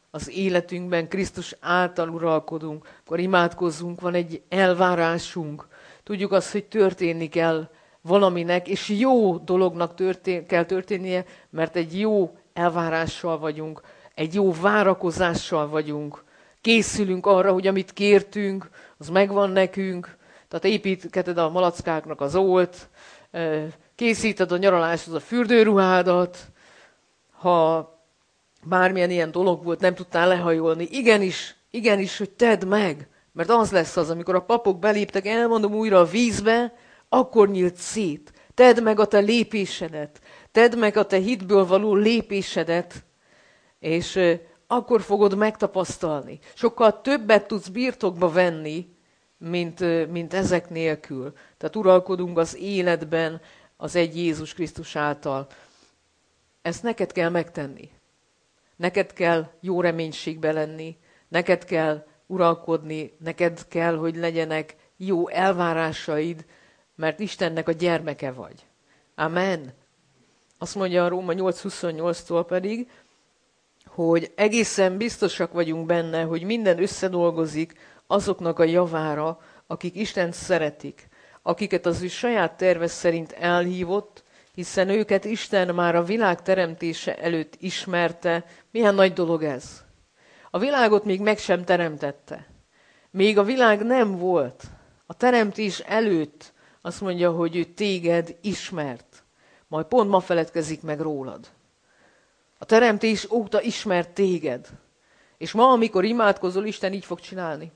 az életünkben Krisztus által uralkodunk, akkor imádkozzunk, van egy elvárásunk. Tudjuk azt, hogy történni kell valaminek, és jó dolognak történ- kell történnie, mert egy jó elvárással vagyunk, egy jó várakozással vagyunk. Készülünk arra, hogy amit kértünk, az megvan nekünk. Tehát építgeted a malackáknak az ólt, készíted a nyaraláshoz a fürdőruhádat, ha bármilyen ilyen dolog volt, nem tudtál lehajolni. Igenis, igenis, hogy tedd meg, mert az lesz az, amikor a papok beléptek, elmondom újra a vízbe, akkor nyílt szét. Tedd meg a te lépésedet, tedd meg a te hitből való lépésedet, és akkor fogod megtapasztalni. Sokkal többet tudsz birtokba venni, mint, mint ezek nélkül. Tehát uralkodunk az életben az egy Jézus Krisztus által. Ezt neked kell megtenni. Neked kell jó reménységbe lenni, neked kell uralkodni, neked kell, hogy legyenek jó elvárásaid, mert Istennek a gyermeke vagy. Amen. Azt mondja a Róma nyolc huszonnyolctól pedig, hogy egészen biztosak vagyunk benne, hogy minden összedolgozik azoknak a javára, akik Istent szeretik, akiket az ő saját terve szerint elhívott, hiszen őket Isten már a világ teremtése előtt ismerte. Milyen nagy dolog ez? A világot még meg sem teremtette. Még a világ nem volt. A teremtés előtt azt mondja, hogy ő téged ismert. Majd pont ma feledkezik meg rólad. A teremtés óta ismert téged. És ma, amikor imádkozol, Isten így fog csinálni.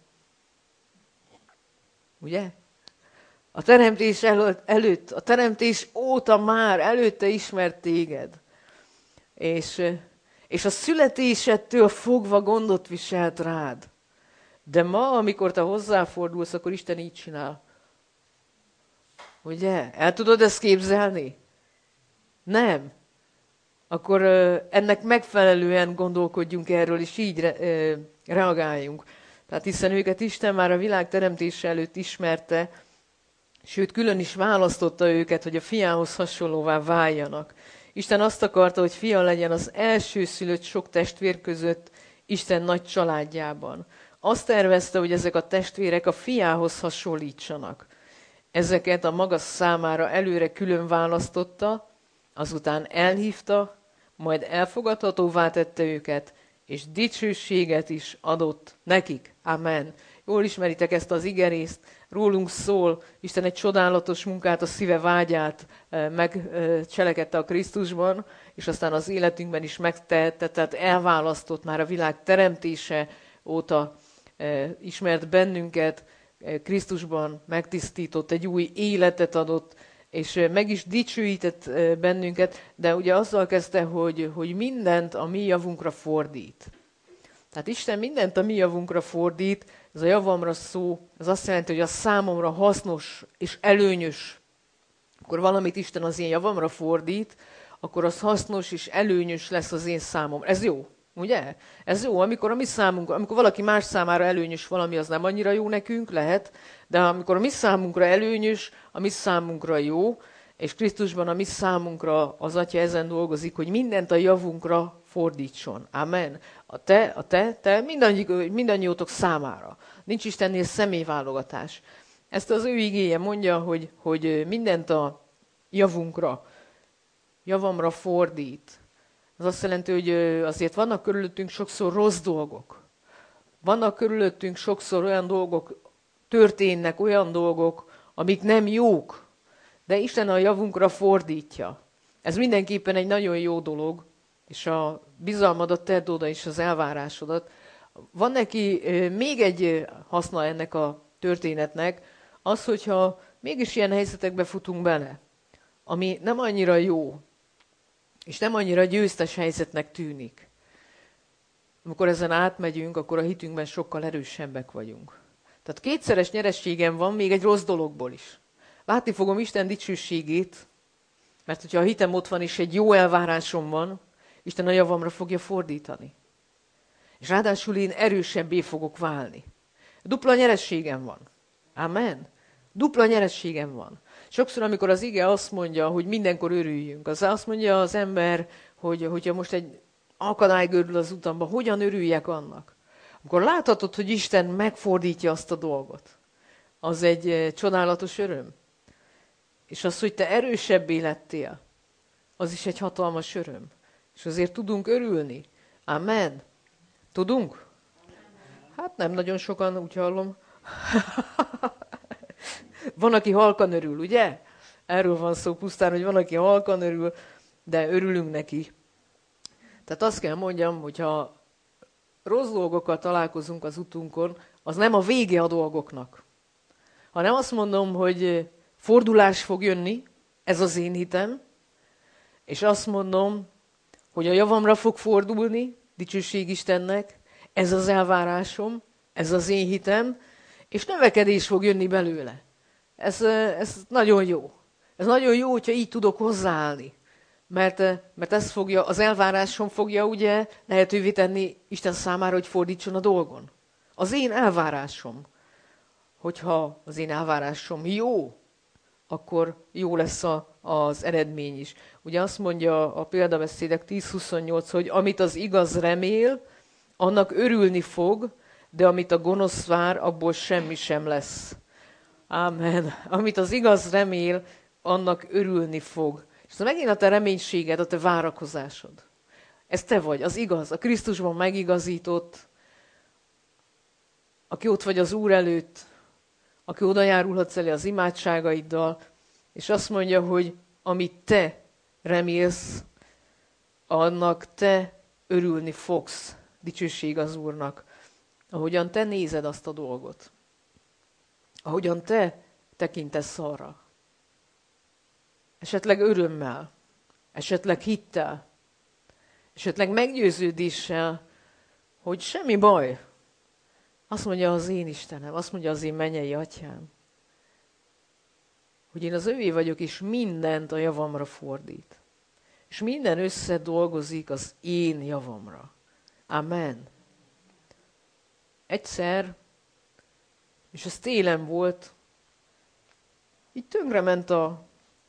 Ugye? A teremtés előtt, előtt, a teremtés óta már előtte ismert téged. És, és a születésedtől fogva gondot viselt rád. De ma, amikor te hozzáfordulsz, akkor Isten így csinál. Ugye? El tudod ezt képzelni? Nem. Akkor ennek megfelelően gondolkodjunk erről, és így re, reagáljunk. Tehát hiszen őket Isten már a világ teremtése előtt ismerte, sőt, külön is választotta őket, hogy a fiához hasonlóvá váljanak. Isten azt akarta, hogy fia legyen az elsőszülött sok testvér között Isten nagy családjában. Azt tervezte, hogy ezek a testvérek a fiához hasonlítsanak. Ezeket a maga számára előre külön választotta, azután elhívta, majd elfogadhatóvá tette őket, és dicsőséget is adott nekik. Amen. Jól ismeritek ezt az igerészt, rólunk szól, Isten egy csodálatos munkát, a szíve vágyát megcselekedte a Krisztusban, és aztán az életünkben is megtehette, tehát elválasztott már a világ teremtése óta, ismert bennünket, Krisztusban megtisztított, egy új életet adott, és meg is dicsőített bennünket, de ugye azzal kezdte, hogy, hogy mindent a mi javunkra fordít. Tehát Isten mindent a mi javunkra fordít, ez a javamra szó, ez azt jelenti, hogy a számomra hasznos és előnyös. Akkor valamit Isten az én javamra fordít, akkor az hasznos és előnyös lesz az én számomra. Ez jó, ugye? Ez jó, amikor a mi számunkra, amikor valaki más számára előnyös valami, az nem annyira jó nekünk, lehet, de amikor a mi számunkra előnyös, a mi számunkra jó, és Krisztusban a mi számunkra az Atya ezen dolgozik, hogy mindent a javunkra fordítson. Amen. A te, a te, te mindannyi, mindannyiótok számára. Nincs Istennél személyválogatás. Ezt az ő igéje mondja, hogy, hogy mindent a javunkra, javamra fordít. Az azt jelenti, hogy azért vannak körülöttünk sokszor rossz dolgok. Vannak körülöttünk sokszor olyan dolgok, történnek olyan dolgok, amik nem jók, de Isten a javunkra fordítja. Ez mindenképpen egy nagyon jó dolog, és a bizalmadat tedd oda is, az elvárásodat. Van neki még egy haszna ennek a történetnek, az, hogyha mégis ilyen helyzetekbe futunk bele, ami nem annyira jó, és nem annyira győztes helyzetnek tűnik. Amikor ezen átmegyünk, akkor a hitünkben sokkal erősebbek vagyunk. Tehát kétszeres nyerességem van még egy rossz dologból is. Látni fogom Isten dicsőségét, mert hogyha a hitem ott van, és egy jó elvárásom van, Isten a javamra fogja fordítani. És ráadásul én erősebbé fogok válni. Dupla nyerességem van. Amen. Dupla nyerességem van. Sokszor, amikor az ige azt mondja, hogy mindenkor örüljünk, az azt mondja az ember, hogy hogyha most egy akadály görül az utamban, hogyan örüljek annak? Amikor láthatod, hogy Isten megfordítja azt a dolgot, az egy eh, csodálatos öröm. És az, hogy te erősebbé lettél, az is egy hatalmas öröm. És azért tudunk örülni. Amen. Tudunk? Hát nem nagyon sokan, úgy hallom. Van, aki halkan örül, ugye? Erről van szó pusztán, hogy van, aki halkan örül, de örülünk neki. Tehát azt kell mondjam, hogyha rossz dolgokkal találkozunk az utunkon, az nem a vége a dolgoknak. Hanem azt mondom, hogy fordulás fog jönni, ez az én hitem, és azt mondom, hogy a javamra fog fordulni, dicsőség Istennek, ez az elvárásom, ez az én hitem, és növekedés fog jönni belőle. Ez, ez nagyon jó. Ez nagyon jó, hogyha így tudok hozzáállni. Mert, mert ez fogja, az elvárásom fogja ugye lehetővé tenni Isten számára, hogy fordítson a dolgon. Az én elvárásom. Hogyha az én elvárásom jó, akkor jó lesz a, az eredmény is. Ugye azt mondja a példabeszédek tíz huszonnyolc, hogy amit az igaz remél, annak örülni fog, de amit a gonosz vár, abból semmi sem lesz. Ámen. Amit az igaz remél, annak örülni fog. És ez megint a te reménységed, a te várakozásod. Ez te vagy, az igaz, a Krisztusban megigazított, aki ott vagy az Úr előtt, aki oda járulhatsz elé az imádságaiddal, és azt mondja, hogy amit te remélsz, annak te örülni fogsz. Dicsőség az Úrnak. Ahogyan te nézed azt a dolgot. Ahogyan te tekintesz arra. Esetleg örömmel, esetleg hittel, esetleg meggyőződéssel, hogy semmi baj. Azt mondja az én Istenem, azt mondja az én mennyei atyám, hogy én az övé vagyok, és mindent a javamra fordít. És minden összedolgozik az én javamra. Amen. Egyszer, és ez télen volt, így tönkrement a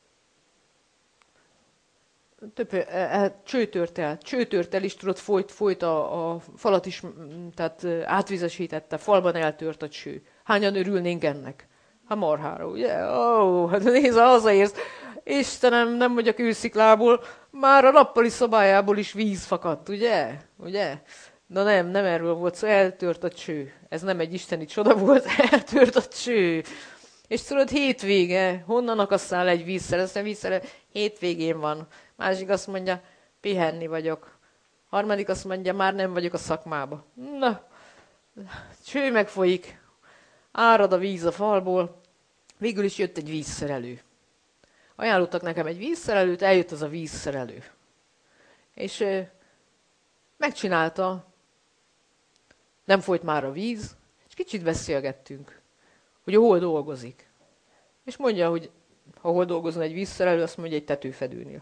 több, e, e, csőtört el, csőtört el is tudott, folyt, folyt a, a falat is, tehát átvizesítette, falban eltört a cső. Hányan örülnénk ennek? Hát marhára, ugye? Ó, oh, hát nézd, hazaérsz. Istenem, nem vagy a kősziklából, már a nappali szobájából is víz fakadt, ugye? Ugye? Na nem, nem erről volt szó, eltört a cső. Ez nem egy isteni csoda volt, eltört a cső. És tudod, hétvége, honnan akasszál egy vízszer? Aztán vízszer, hétvégén van. Másik azt mondja, pihenni vagyok. Harmadik azt mondja, már nem vagyok a szakmába. Na, cső megfolyik, árad a víz a falból, végül is jött egy vízszerelő. Ajánlottak nekem egy vízszerelőt, eljött az a vízszerelő. És ö, megcsinálta, nem folyt már a víz, és kicsit beszélgettünk, hogy hol dolgozik. És mondja, hogy ha hol dolgozna egy vízszerelő, azt mondja, egy tetőfedőnél.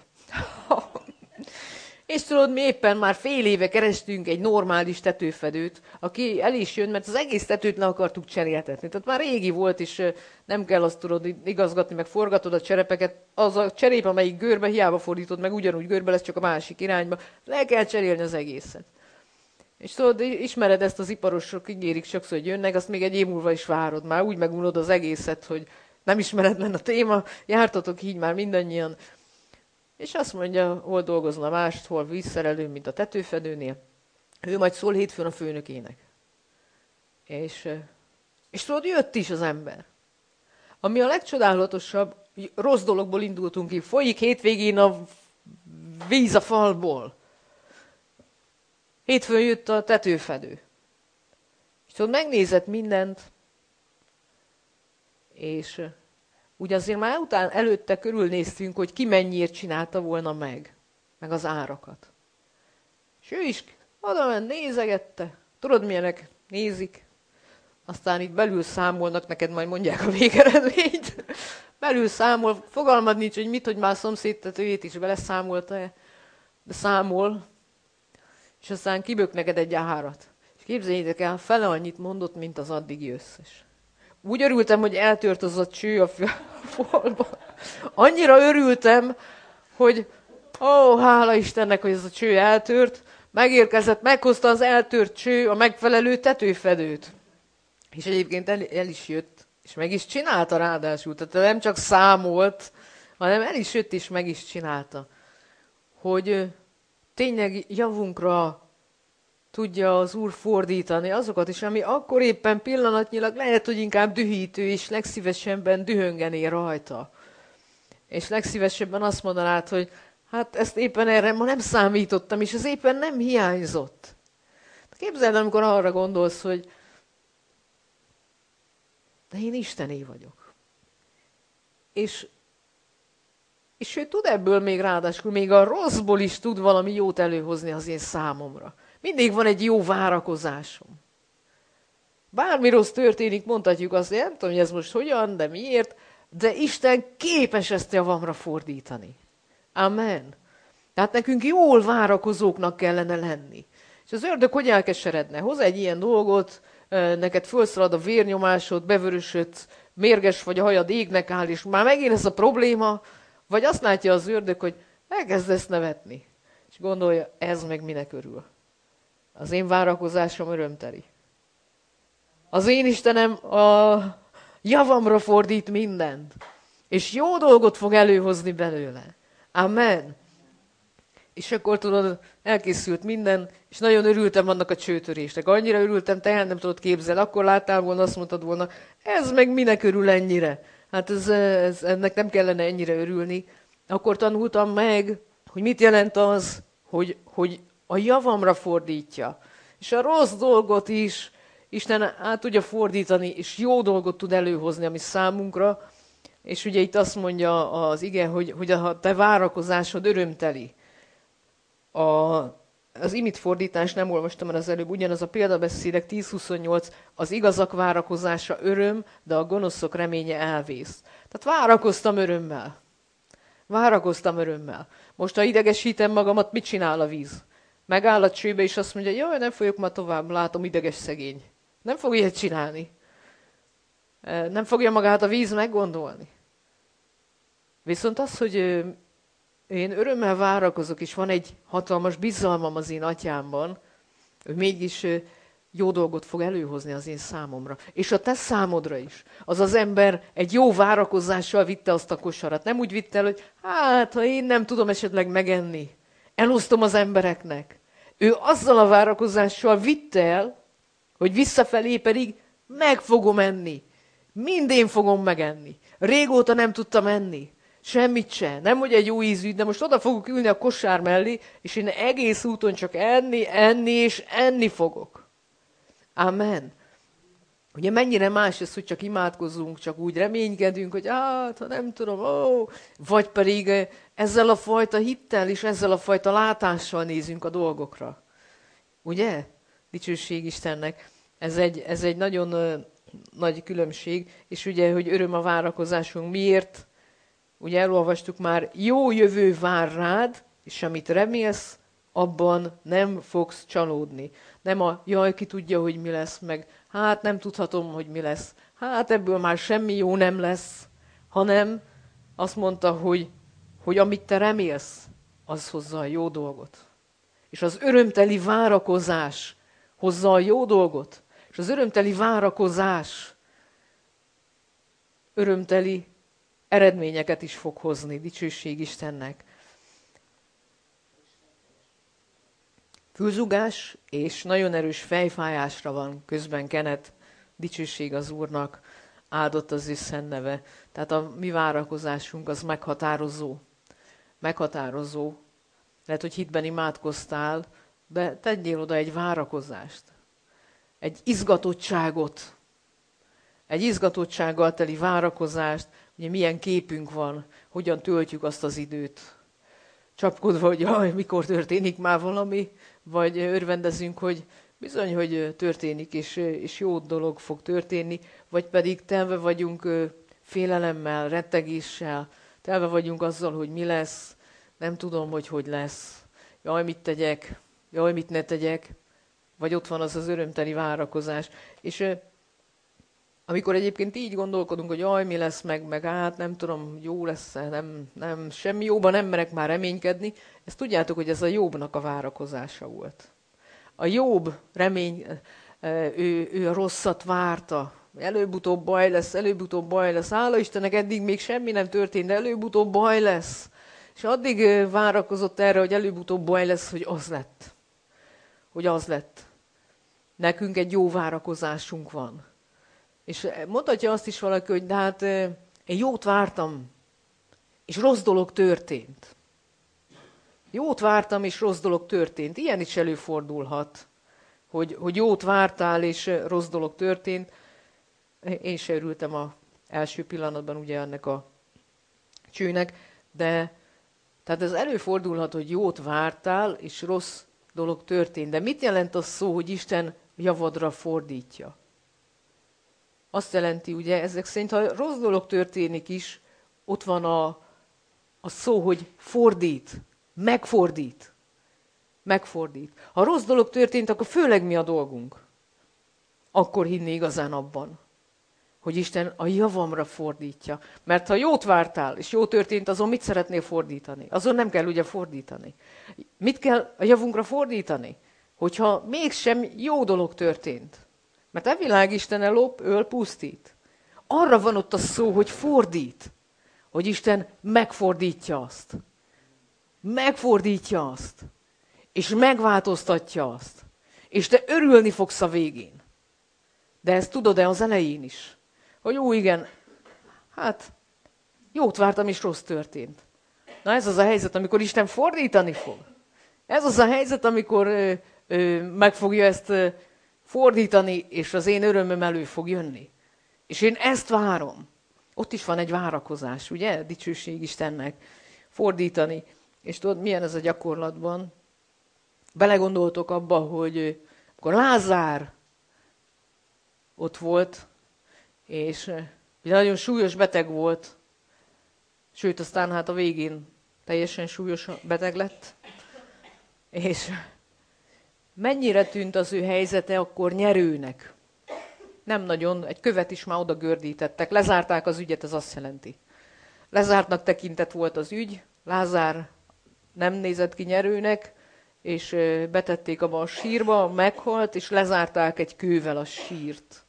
És tudod, mi éppen már fél éve kerestünk egy normális tetőfedőt, aki el is jön, mert az egész tetőt le akartuk cseréltetni. Tehát már régi volt, és nem kell azt tudod igazgatni, meg forgatod a cserepeket. Az a cserép, amelyik görbe, hiába fordítod meg, ugyanúgy görbe lesz, csak a másik irányba. Le kell cserélni az egészet. És tudod, ismered ezt az iparosok, ígérik sokszor, hogy jönnek, azt még egy év múlva is várod. Már úgy megunod az egészet, hogy nem ismeretlen a téma, jártatok így már mindannyian. És azt mondja, hol dolgozna mást, hol vízszerelő, mint a tetőfedőnél. Ő majd szól hétfőn a főnökének. És, és tudod, jött is az ember. Ami a legcsodálatosabb, rossz dologból indultunk ki. Folyik hétvégén a víz a falból. Hétfőn jött a tetőfedő. És tudod, megnézett mindent, és ugye azért már után előtte körülnéztünk, hogy ki mennyiért csinálta volna meg, meg az árakat. És ő is oda ment, nézegette. Tudod, milyenek nézik? Aztán itt belül számolnak, neked majd mondják a végeredményt. Belül számol, fogalmad nincs, hogy mit, hogy már a szomszédtetőjét is beleszámolta-e, de számol, és aztán kibök neked egy árat. És képzeljétek el, fele annyit mondott, mint az addigi összes. Úgy örültem, hogy eltört az a cső a falba. Annyira örültem, hogy ó, hála Istennek, hogy ez a cső eltört, Megérkezett, meghozta az eltört cső, a megfelelő tetőfedőt. És egyébként el, el is jött, és meg is csinálta ráadásul. Tehát nem csak számolt, hanem el is jött, és meg is csinálta. Hogy tényleg javunkra tudja az Úr fordítani azokat is, ami akkor éppen pillanatnyilag lehet, hogy inkább dühítő, és legszívesebben dühöngené rajta. És legszívesebben azt mondanád, hogy hát ezt éppen erre ma nem számítottam, és ez éppen nem hiányzott. Képzeld, amikor arra gondolsz, hogy de én Istené vagyok. És, és ő tud ebből még ráadásul, még a rosszból is tud valami jót előhozni az én számomra. Mindig van egy jó várakozásom. Bármi rossz történik, mondhatjuk azt, hogy nem tudom, hogy ez most hogyan, de miért, de Isten képes ezt javamra fordítani. Amen. Tehát nekünk jól várakozóknak kellene lenni. És az ördög hogy elkeseredne? Hoz egy ilyen dolgot, neked fölszalad a vérnyomásod, bevörösödsz, mérges vagy, a hajad égnek áll, és már megint ez a probléma, vagy azt látja az ördög, hogy elkezdesz nevetni. És gondolja, ez meg minek örül. Az én várakozásom örömteli. Az én Istenem a javamra fordít mindent, és jó dolgot fog előhozni belőle. Amen. És akkor tudod, elkészült minden, és nagyon örültem annak a csőtörésnek. Annyira örültem, te el nem tudod képzelni. Akkor láttál volna, azt mondtad volna, ez meg minek örül ennyire? Hát ez, ez, ennek nem kellene ennyire örülni. Akkor tanultam meg, hogy mit jelent az, hogy, hogy a javamra fordítja. És a rossz dolgot is Isten át tudja fordítani, és jó dolgot tud előhozni, ami számunkra. És ugye itt azt mondja az ige, hogy, hogy a te várakozásod örömteli. A, az imit fordítás nem olvastam el az előbb, ugyanaz a példabeszédek tíz huszonnyolc, az igazak várakozása öröm, de a gonoszok reménye elvész. Tehát várakoztam örömmel. Várakoztam örömmel. Most, ha idegesítem magamat, mit csinál a víz? Megáll a csőbe, és azt mondja, jaj, nem folyok ma tovább, látom, ideges szegény. Nem fog ilyet csinálni. Nem fogja magát a víz meggondolni. Viszont az, hogy én örömmel várakozok, és van egy hatalmas bizalmam az én atyámban, ő mégis jó dolgot fog előhozni az én számomra. És a te számodra is. Az az ember egy jó várakozással vitte azt a kosarat. Nem úgy vitte el, hogy hát, ha én nem tudom esetleg megenni, elosztom az embereknek. Ő azzal a várakozással vitte el, hogy visszafelé pedig meg fogom enni. Mind én fogom megenni. Régóta nem tudtam enni. Semmit se. Nem, hogy egy jó ízű, de most oda fogok ülni a kosár mellé, és én egész úton csak enni, enni és enni fogok. Amen. Ugye mennyire más ez, hogy csak imádkozunk, csak úgy reménykedünk, hogy hát, ha nem tudom, ó, vagy pedig ezzel a fajta hittel és ezzel a fajta látással nézünk a dolgokra. Ugye? Dicsőség Istennek. Ez egy, ez egy nagyon uh, nagy különbség, és ugye, hogy öröm a várakozásunk. Miért? Ugye elolvastuk már, jó jövő vár rád, és amit remélsz, abban nem fogsz csalódni. Nem a jaj, ki tudja, hogy mi lesz, meg hát nem tudhatom, hogy mi lesz. Hát ebből már semmi jó nem lesz, hanem azt mondta, hogy, hogy amit te remélsz, az hozza a jó dolgot. És az örömteli várakozás hozza a jó dolgot. És az örömteli várakozás örömteli eredményeket is fog hozni. Dicsőség Istennek. Fülzugás és nagyon erős fejfájásra van közben kenet. Dicsőség az Úrnak, áldott az ő szent neve. Tehát a mi várakozásunk az meghatározó. Meghatározó. Lehet, hogy hitben imádkoztál, de tegyél oda egy várakozást. Egy izgatottságot. Egy izgatottsággal teli várakozást, ugye milyen képünk van, hogyan töltjük azt az időt. Csapkodva, hogy jaj, mikor történik már valami, vagy örvendezünk, hogy bizony, hogy történik, és, és jó dolog fog történni, vagy pedig telve vagyunk félelemmel, rettegéssel, telve vagyunk azzal, hogy mi lesz, nem tudom, hogy hogy lesz, jaj, mit tegyek, jaj, mit ne tegyek, vagy ott van az az örömteli várakozás. És Amikor egyébként így gondolkodunk, hogy jaj, mi lesz, meg, meg hát nem tudom, jó lesz, nem, nem, semmi jóban nem merek már reménykedni, ezt tudjátok, hogy ez a Jobbnak a várakozása volt. A Jobb remény, ő, ő a rosszat várta, előbb-utóbb baj lesz, előbb-utóbb baj lesz, hála Istennek eddig még semmi nem történt, de előbb-utóbb baj lesz. És addig várakozott erre, hogy előbb-utóbb baj lesz, hogy az lett. Hogy az lett. Nekünk egy jó várakozásunk van. És mondhatja azt is valaki, hogy de hát én jót vártam, és rossz dolog történt. Jót vártam, és rossz dolog történt. Ilyen is előfordulhat, hogy, hogy jót vártál, és rossz dolog történt. Én se örültem az első pillanatban ugye ennek a csőnek, de tehát ez előfordulhat, hogy jót vártál, és rossz dolog történt. De mit jelent az szó, hogy Isten javadra fordítja? Azt jelenti, ugye, ezek szerint, ha rossz dolog történik is, ott van a, a szó, hogy fordít, megfordít. Megfordít. Ha rossz dolog történt, akkor főleg mi a dolgunk? Akkor hinni igazán abban, hogy Isten a javamra fordítja. Mert ha jót vártál, és jó történt, azon mit szeretnél fordítani? Azon nem kell ugye fordítani. Mit kell a javunkra fordítani? Hogyha mégsem jó dolog történt. Mert e világ Istene lop, öl, pusztít. Arra van ott a szó, hogy fordít. Hogy Isten megfordítja azt. Megfordítja azt. És megváltoztatja azt. És te örülni fogsz a végén. De ezt tudod-e az elején is? Hogy jó, igen, hát jót vártam, és rossz történt. Na ez az a helyzet, amikor Isten fordítani fog. Ez az a helyzet, amikor ö, ö, meg fogja ezt ö, fordítani, és az én örömöm elő fog jönni. És én ezt várom. Ott is van egy várakozás, ugye? Dicsőség Istennek. Fordítani. És tudod, milyen ez a gyakorlatban? Belegondoltok abba, hogy akkor Lázár ott volt, és nagyon súlyos beteg volt, sőt, aztán hát a végén teljesen súlyos beteg lett, és mennyire tűnt az ő helyzete akkor nyerőnek? Nem nagyon, egy követ is már oda gördítettek, lezárták az ügyet, ez azt jelenti. Lezártnak tekintett volt az ügy, Lázár nem nézett ki nyerőnek, és betették abba a sírba, meghalt, és lezárták egy kővel a sírt.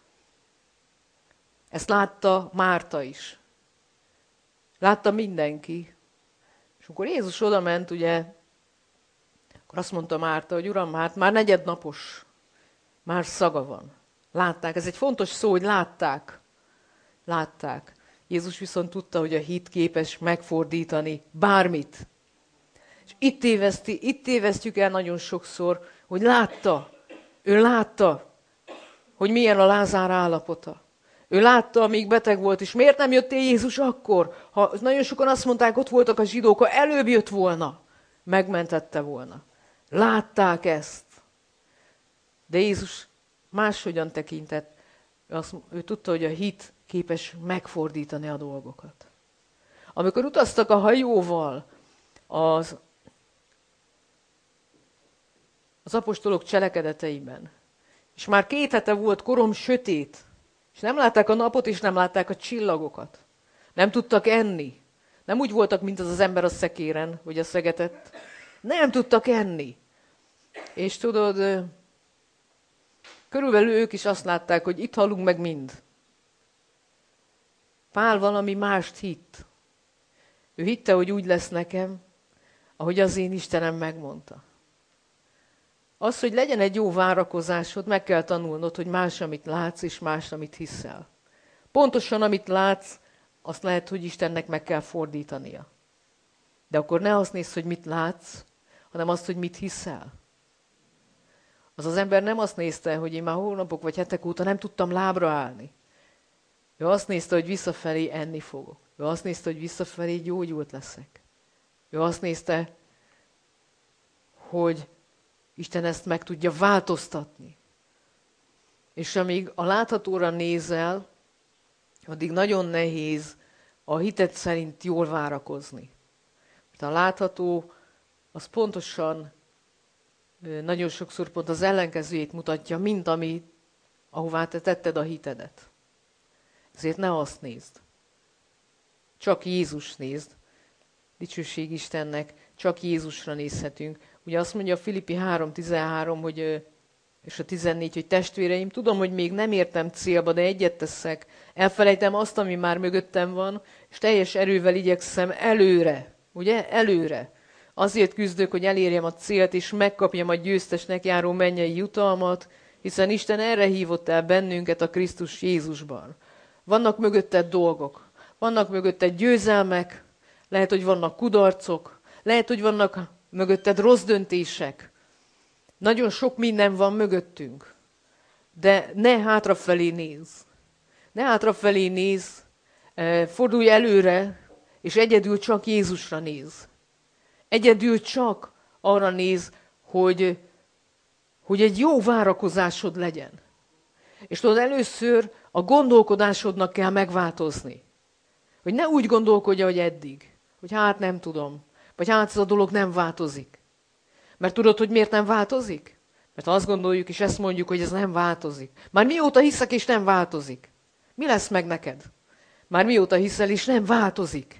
Ezt látta Márta is. Látta mindenki. És akkor Jézus oda ment, ugye, akkor azt mondta Márta, hogy Uram, hát már negyednapos, már szaga van. Látták, ez egy fontos szó, hogy látták. Látták. Jézus viszont tudta, hogy a hit képes megfordítani bármit. És itt, téveszti, itt tévesztjük el nagyon sokszor, hogy látta, ő látta, hogy milyen a Lázár állapota. Ő látta, amíg beteg volt, és miért nem jöttél Jézus akkor? Ha nagyon sokan azt mondták, ott voltak a zsidók, ha előbb jött volna, megmentette volna. Látták ezt. De Jézus máshogyan tekintett. Ő, azt, ő tudta, hogy a hit képes megfordítani a dolgokat. Amikor utaztak a hajóval, az, az apostolok cselekedeteiben, és már két hete volt korom sötét, és nem látták a napot, és nem látták a csillagokat. Nem tudtak enni. Nem úgy voltak, mint az az ember a szekéren, vagy a szegetett. Nem tudtak enni. És tudod, körülbelül ők is azt látták, hogy itt halunk meg mind. Pál valami mást hitt. Ő hitte, hogy úgy lesz nekem, ahogy az én Istenem megmondta. Az, hogy legyen egy jó várakozásod, meg kell tanulnod, hogy más, amit látsz, és más, amit hiszel. Pontosan, amit látsz, azt lehet, hogy Istennek meg kell fordítania. De akkor ne azt nézd, hogy mit látsz, hanem azt, hogy mit hiszel. Az az ember nem azt nézte, hogy én már hónapok vagy hetek óta nem tudtam lábra állni. Ő azt nézte, hogy visszafelé enni fogok. Ő azt nézte, hogy visszafelé gyógyult leszek. Ő azt nézte, hogy Isten ezt meg tudja változtatni. És amíg a láthatóra nézel, addig nagyon nehéz a hited szerint jól várakozni. Mert a látható, az pontosan nagyon sokszor pont az ellenkezőjét mutatja, mint ami, ahová te tetted a hitedet. Ezért ne azt nézd. Csak Jézus nézd. Dicsőség Istennek, csak Jézusra nézhetünk. Ugye azt mondja a Filippi három tizenhárom, hogy, és a tizennégy, hogy testvéreim, tudom, hogy még nem értem célba, de egyet teszek. Elfelejtem azt, ami már mögöttem van, és teljes erővel igyekszem előre. Ugye? Előre. Azért küzdök, hogy elérjem a célt, és megkapjam a győztesnek járó mennyei jutalmat, hiszen Isten erre hívott el bennünket a Krisztus Jézusban. Vannak mögötted dolgok, vannak mögötted győzelmek, lehet, hogy vannak kudarcok, lehet, hogy vannak mögötted rossz döntések. Nagyon sok minden van mögöttünk, de ne hátrafelé nézz. Ne hátrafelé nézz, fordulj előre, és egyedül csak Jézusra nézz. Egyedül csak arra néz, hogy, hogy egy jó várakozásod legyen. És tudod, először a gondolkodásodnak kell megváltozni. Hogy ne úgy gondolkodj, hogy eddig. Hogy hát nem tudom. Vagy hát ez a dolog nem változik. Mert tudod, hogy miért nem változik? Mert azt gondoljuk, és ezt mondjuk, hogy ez nem változik. Már mióta hiszek, és nem változik. Mi lesz meg neked? Már mióta hiszel, és nem változik.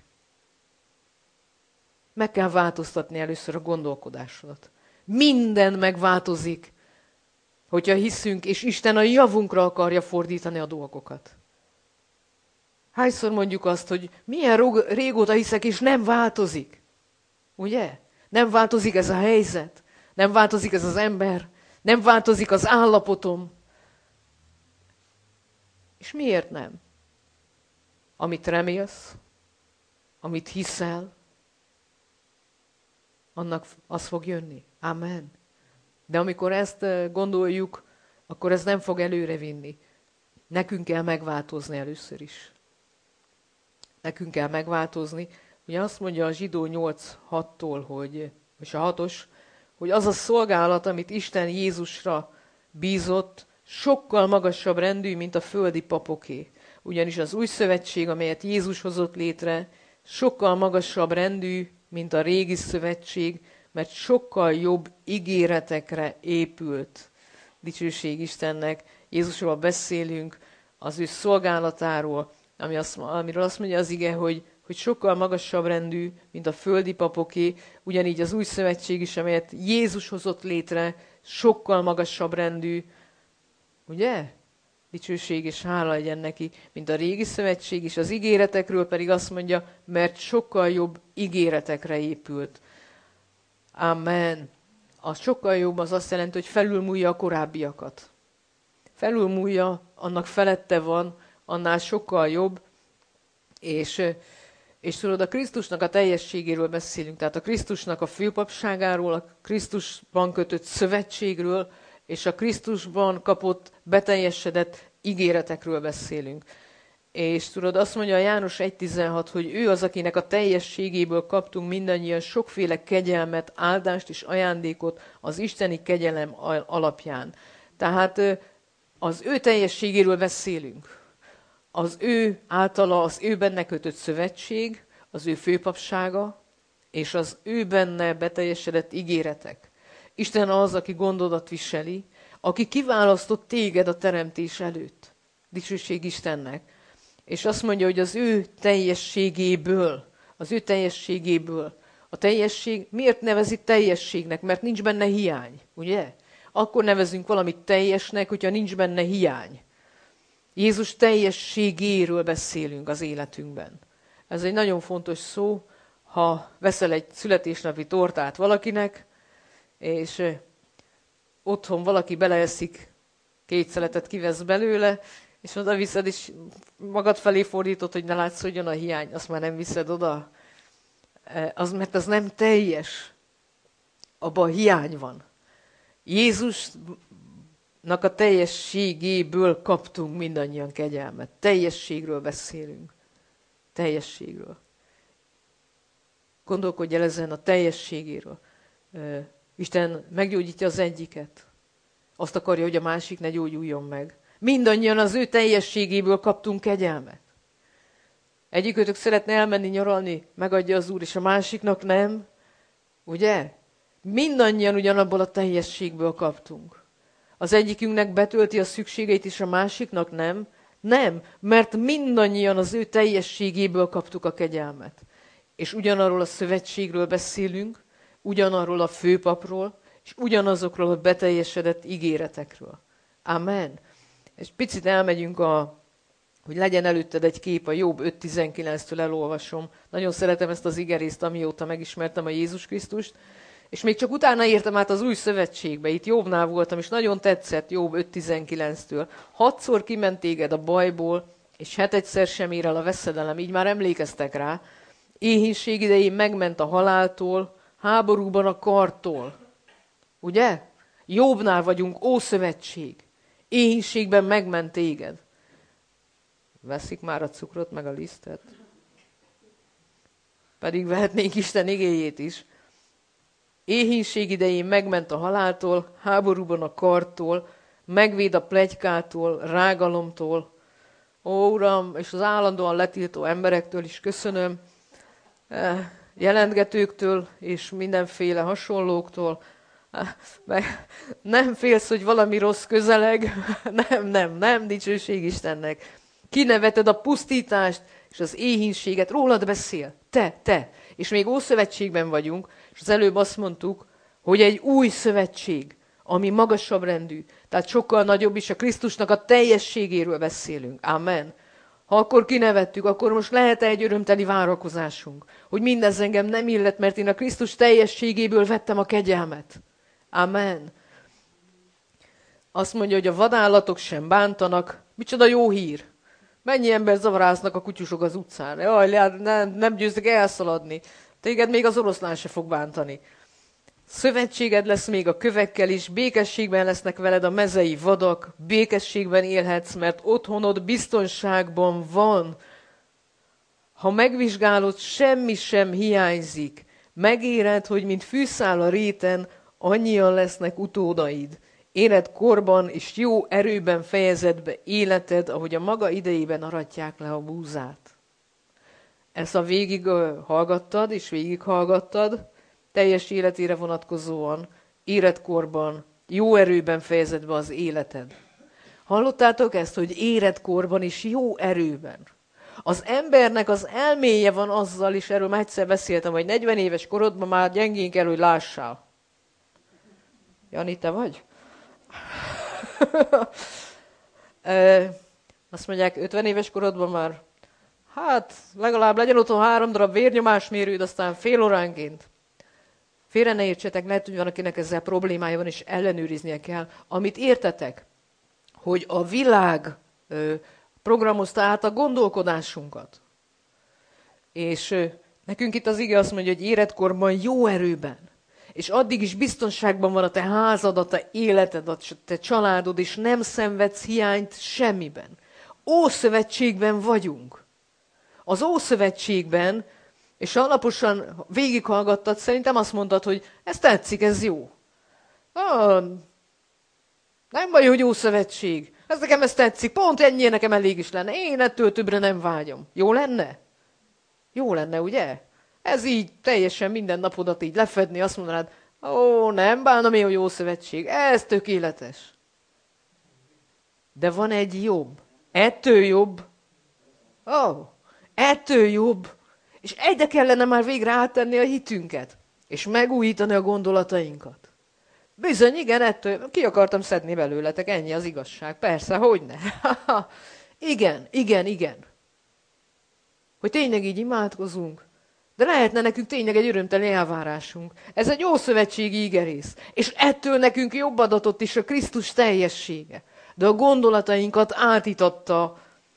Meg kell változtatni először a gondolkodásodat. Minden megváltozik, hogyha hiszünk, és Isten a javunkra akarja fordítani a dolgokat. Hányszor mondjuk azt, hogy milyen régóta hiszek, és nem változik? Ugye? Nem változik ez a helyzet, nem változik ez az ember, nem változik az állapotom. És miért nem? Amit remélsz, amit hiszel, annak az fog jönni. Amen. De amikor ezt gondoljuk, akkor ez nem fog előre vinni. Nekünk kell megváltozni először is. Nekünk kell megváltozni. Ugye azt mondja a Zsidó nyolc hattól, hogy, és a hatos, hogy az a szolgálat, amit Isten Jézusra bízott, sokkal magasabb rendű, mint a földi papoké. Ugyanis az új szövetség, amelyet Jézus hozott létre, sokkal magasabb rendű, mint a régi szövetség, mert sokkal jobb ígéretekre épült. Dicsőség Istennek. Jézusról beszélünk, az ő szolgálatáról, ami azt, amiről azt mondja az ige, hogy, hogy sokkal magasabb rendű, mint a földi papoké, ugyanígy az új szövetség is, amelyet Jézus hozott létre, sokkal magasabb rendű, ugye? Dicsőség és hála legyen neki, mint a régi szövetség is, az ígéretekről pedig azt mondja, mert sokkal jobb ígéretekre épült. Amen. A sokkal jobb az azt jelenti, hogy felülmúlja a korábbiakat. Felülmúlja, annak felette van, annál sokkal jobb, és, és tudod, a Krisztusnak a teljességéről beszélünk, tehát a Krisztusnak a főpapságáról, a Krisztusban kötött szövetségről, és a Krisztusban kapott, beteljesedett ígéretekről beszélünk. És tudod, azt mondja a János egy tizenhat, hogy ő az, akinek a teljességéből kaptunk mindannyian sokféle kegyelmet, áldást és ajándékot az isteni kegyelem alapján. Tehát az ő teljességéről beszélünk. Az ő általa, az ő benne kötött szövetség, az ő főpapsága, és az ő benne beteljesedett ígéretek. Isten az, aki gondodat viseli, aki kiválasztott téged a teremtés előtt. Dicsőség Istennek. És azt mondja, hogy az ő teljességéből, az ő teljességéből, a teljesség, miért nevezik teljességnek? Mert nincs benne hiány, ugye? Akkor nevezünk valamit teljesnek, hogyha nincs benne hiány. Jézus teljességéről beszélünk az életünkben. Ez egy nagyon fontos szó, ha veszel egy születésnapi tortát valakinek, és otthon valaki beleeszik, két szeletet kivesz belőle, és oda viszed, és magad felé fordítod, hogy ne látszódjon a hiány, azt már nem viszed oda. Az, mert az nem teljes. Abban hiány van. Jézusnak a teljességéből kaptunk mindannyian kegyelmet. Teljességről beszélünk. Teljességről. Gondolkodj el ezen a teljességéről. Isten meggyógyítja az egyiket. Azt akarja, hogy a másik ne gyógyuljon meg. Mindannyian az ő teljességéből kaptunk kegyelmet. Egyikőtök szeretne elmenni nyaralni, megadja az Úr, és a másiknak nem. Ugye? Mindannyian ugyanabból a teljességből kaptunk. Az egyikünknek betölti a szükségeit, és a másiknak nem. Nem, mert mindannyian az ő teljességéből kaptuk a kegyelmet. És ugyanarról a szövetségről beszélünk, ugyanarról a főpapról, és ugyanazokról a beteljesedett ígéretekről. Amen. És picit elmegyünk, a, hogy legyen előtted egy kép, a Jobb öt tizenkilenctől elolvasom. Nagyon szeretem ezt az igerészt, amióta megismertem a Jézus Krisztust. És még csak utána értem át az új szövetségbe. Itt Jobbnál voltam, és nagyon tetszett Jobb öt tizenkilenctől. Hatszor kiment téged a bajból, és hetegyszer sem ér el a veszedelem. Így már emlékeztek rá. Éhínség idején megment a haláltól, háborúban a kartól. Ugye? Jobbnál vagyunk, ószövetség. Éhínségben megment téged. Veszik már a cukrot, meg a lisztet? Pedig vehetnénk Isten igéjét is. Éhínség idején megment a haláltól, háborúban a kartól, megvéd a pletykától, rágalomtól. Ó, Uram, és az állandóan letiltó emberektől is köszönöm, jelentgetőktől és mindenféle hasonlóktól. Meg nem félsz, hogy valami rossz közeleg? Nem, nem, nem, dicsőség Istennek. Kineveted a pusztítást és az éhínséget, rólad beszél. Te, te. És még Ószövetségben vagyunk, és az előbb azt mondtuk, hogy egy új szövetség, ami magasabb rendű, tehát sokkal nagyobb is, a Krisztusnak a teljességéről beszélünk. Amen. Ha akkor kinevettük, akkor most lehet egy örömteli várakozásunk, hogy mindez engem nem illet, mert én a Krisztus teljességéből vettem a kegyelmet. Amen. Azt mondja, hogy a vadállatok sem bántanak. Micsoda jó hír. Mennyi ember zavaráznak a kutyusok az utcán. Jaj, nem, nem győznek elszaladni. Téged még az oroszlán se fog bántani. Szövetséged lesz még a kövekkel is, békességben lesznek veled a mezei vadak, békességben élhetsz, mert otthonod biztonságban van. Ha megvizsgálod, semmi sem hiányzik. Megéred, hogy mint fűszál a réten, annyian lesznek utódaid. Éred korban és jó erőben fejezed be életed, ahogy a maga idejében aratják le a búzát. Ezt a végig hallgattad, és végig hallgattad, teljes életére vonatkozóan, életkorban, jó erőben fejezed be az életed. Hallottátok ezt, hogy életkorban és jó erőben? Az embernek az elméje van azzal, és erről már egyszer beszéltem, hogy negyven éves korodban már gyengén kell, hogy lássál. Jani, te vagy? Azt mondják, ötven éves korodban már, hát legalább legyen otthon három darab vérnyomásmérőd, aztán fél óránként. Félre ne értsetek, lehet, hogy van, akinek ezzel problémája van, és ellenőriznie kell. Amit értetek, hogy a világ ö, programozta át a gondolkodásunkat. És ö, nekünk itt az ige azt mondja, hogy életkorban jó erőben. És addig is biztonságban van a te házad, a te életed, a te családod, és nem szenvedsz hiányt semmiben. Ószövetségben vagyunk. Az Ószövetségben, és alaposan végighallgattad, szerintem azt mondtad, hogy ez tetszik, ez jó. Ah, nem baj, hogy Ószövetség. Ez nekem ez tetszik, pont ennyi nekem elég is lenne. Én ettől többre nem vágyom. Jó lenne? Jó lenne, ugye? Ez így teljesen minden napodat így lefedni, azt mondanád, ó, nem bánom én, hogy Ószövetség, ez tökéletes. De van egy jobb. Ettől jobb. Ó, ettől jobb. És egyre kellene már végre áttenni a hitünket, és megújítani a gondolatainkat. Bizony, igen, ettől ki akartam szedni belőletek, ennyi az igazság. Persze, hogyne. igen, igen, igen. Hogy tényleg így imádkozunk, de lehetne nekünk tényleg egy örömteli elvárásunk. Ez egy ószövetségi igerész. És ettől nekünk jobb adatot is a Krisztus teljessége. De a gondolatainkat átítatta a,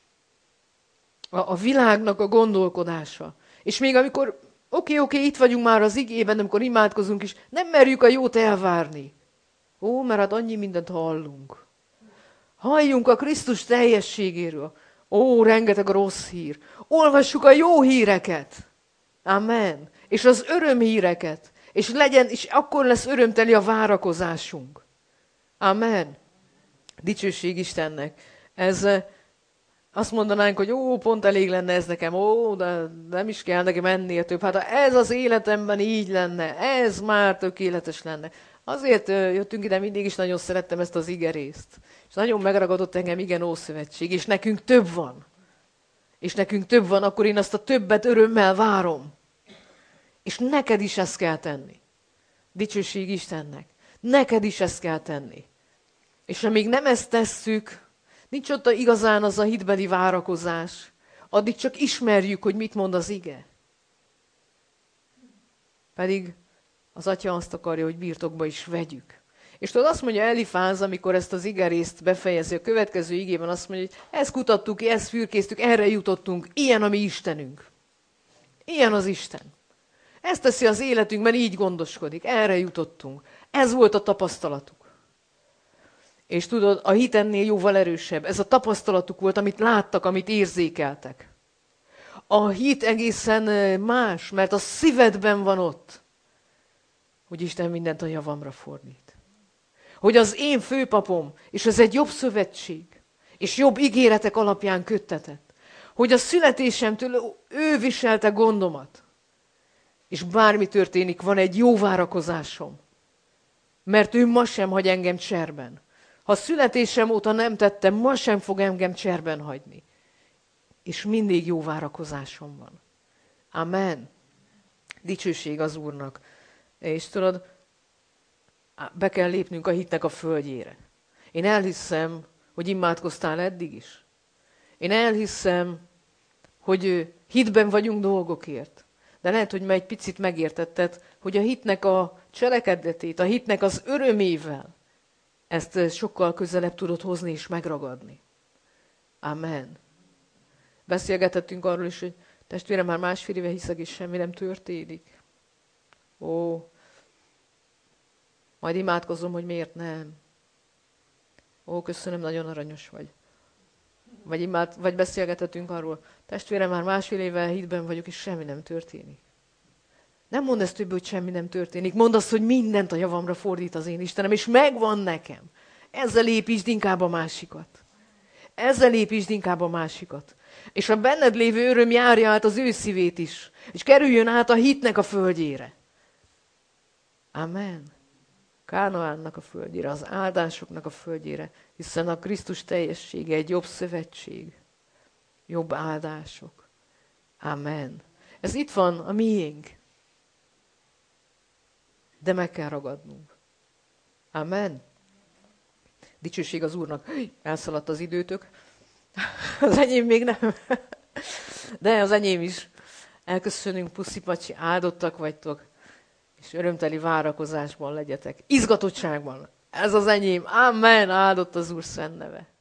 a világnak a gondolkodása. És még amikor, oké, okay, oké, okay, itt vagyunk már az igében, amikor imádkozunk is, nem merjük a jót elvárni. Ó, mert hát annyi mindent hallunk. Halljunk a Krisztus teljességéről. Ó, rengeteg a rossz hír. Olvassuk a jó híreket. Amen. És az örömhíreket. És legyen, és akkor lesz örömteli a várakozásunk. Amen. Dicsőség Istennek. Ez azt mondanánk, hogy ó, pont elég lenne ez nekem, ó, de nem is kell nekem ennél több. Hát ha ez az életemben így lenne, ez már tökéletes lenne. Azért jöttünk ide, mindig is nagyon szerettem ezt az igerészt. És nagyon megragadott engem, igen, Ószövetség, és nekünk több van. És nekünk több van, akkor én azt a többet örömmel várom. És neked is ezt kell tenni. Dicsőség Istennek. Neked is ezt kell tenni. És amíg nem ezt tesszük, nincs ott igazán az a hitbeli várakozás, addig csak ismerjük, hogy mit mond az ige. Pedig az Atya azt akarja, hogy birtokba is vegyük. És tudod, azt mondja Elifáz, amikor ezt az igerészt befejezi, a következő igében azt mondja, hogy ezt kutattuk, ezt fürkésztük, erre jutottunk, ilyen a mi Istenünk. Ilyen az Isten. Ezt teszi az életünkben, így gondoskodik, erre jutottunk. Ez volt a tapasztalatuk. És tudod, a hit ennél jóval erősebb. Ez a tapasztalatuk volt, amit láttak, amit érzékeltek. A hit egészen más, mert a szívedben van ott, hogy Isten mindent a javamra fordít. Hogy az én főpapom, és ez egy jobb szövetség, és jobb ígéretek alapján köttetett, hogy a születésemtől ő viselte gondomat, és bármi történik, van egy jó várakozásom, mert ő ma sem hagy engem cserben. Ha születésem óta nem tettem, ma sem fog engem cserben hagyni. És mindig jó várakozásom van. Amen. Dicsőség az Úrnak. És tudod, be kell lépnünk a hitnek a földjére. Én elhiszem, hogy imádkoztál eddig is. Én elhiszem, hogy hitben vagyunk dolgokért. De lehet, hogy már egy picit megértetted, hogy a hitnek a cselekedetét, a hitnek az örömével ezt sokkal közelebb tudod hozni és megragadni. Amen. Beszélgetettünk arról is, hogy testvérem, már másfél éve hiszek, és semmi nem történik. Ó, majd imádkozom, hogy miért nem. Ó, köszönöm, nagyon aranyos vagy. Vagy, imád, vagy beszélgetettünk arról, testvérem, már másfél éve hitben vagyok, és semmi nem történik. Nem mondd ezt több, hogy semmi nem történik. Mondd azt, hogy mindent a javamra fordít az én Istenem, és megvan nekem. Ezzel építsd inkább a másikat. Ezzel építsd inkább a másikat. És a benned lévő öröm járja át az ő szívét is, és kerüljön át a hitnek a földjére. Amen. Kánaánnak a földjére, az áldásoknak a földjére, hiszen a Krisztus teljessége egy jobb szövetség, jobb áldások. Amen. Ez itt van, a miénk. De meg kell ragadnunk. Amen. Dicsőség az Úrnak. Elszaladt az időtök. Az enyém még nem. De az enyém is. Elköszönünk, puszi pacsi, áldottak vagytok, és örömteli várakozásban legyetek. Izgatottságban. Ez az enyém. Amen. Áldott az Úr szent neve.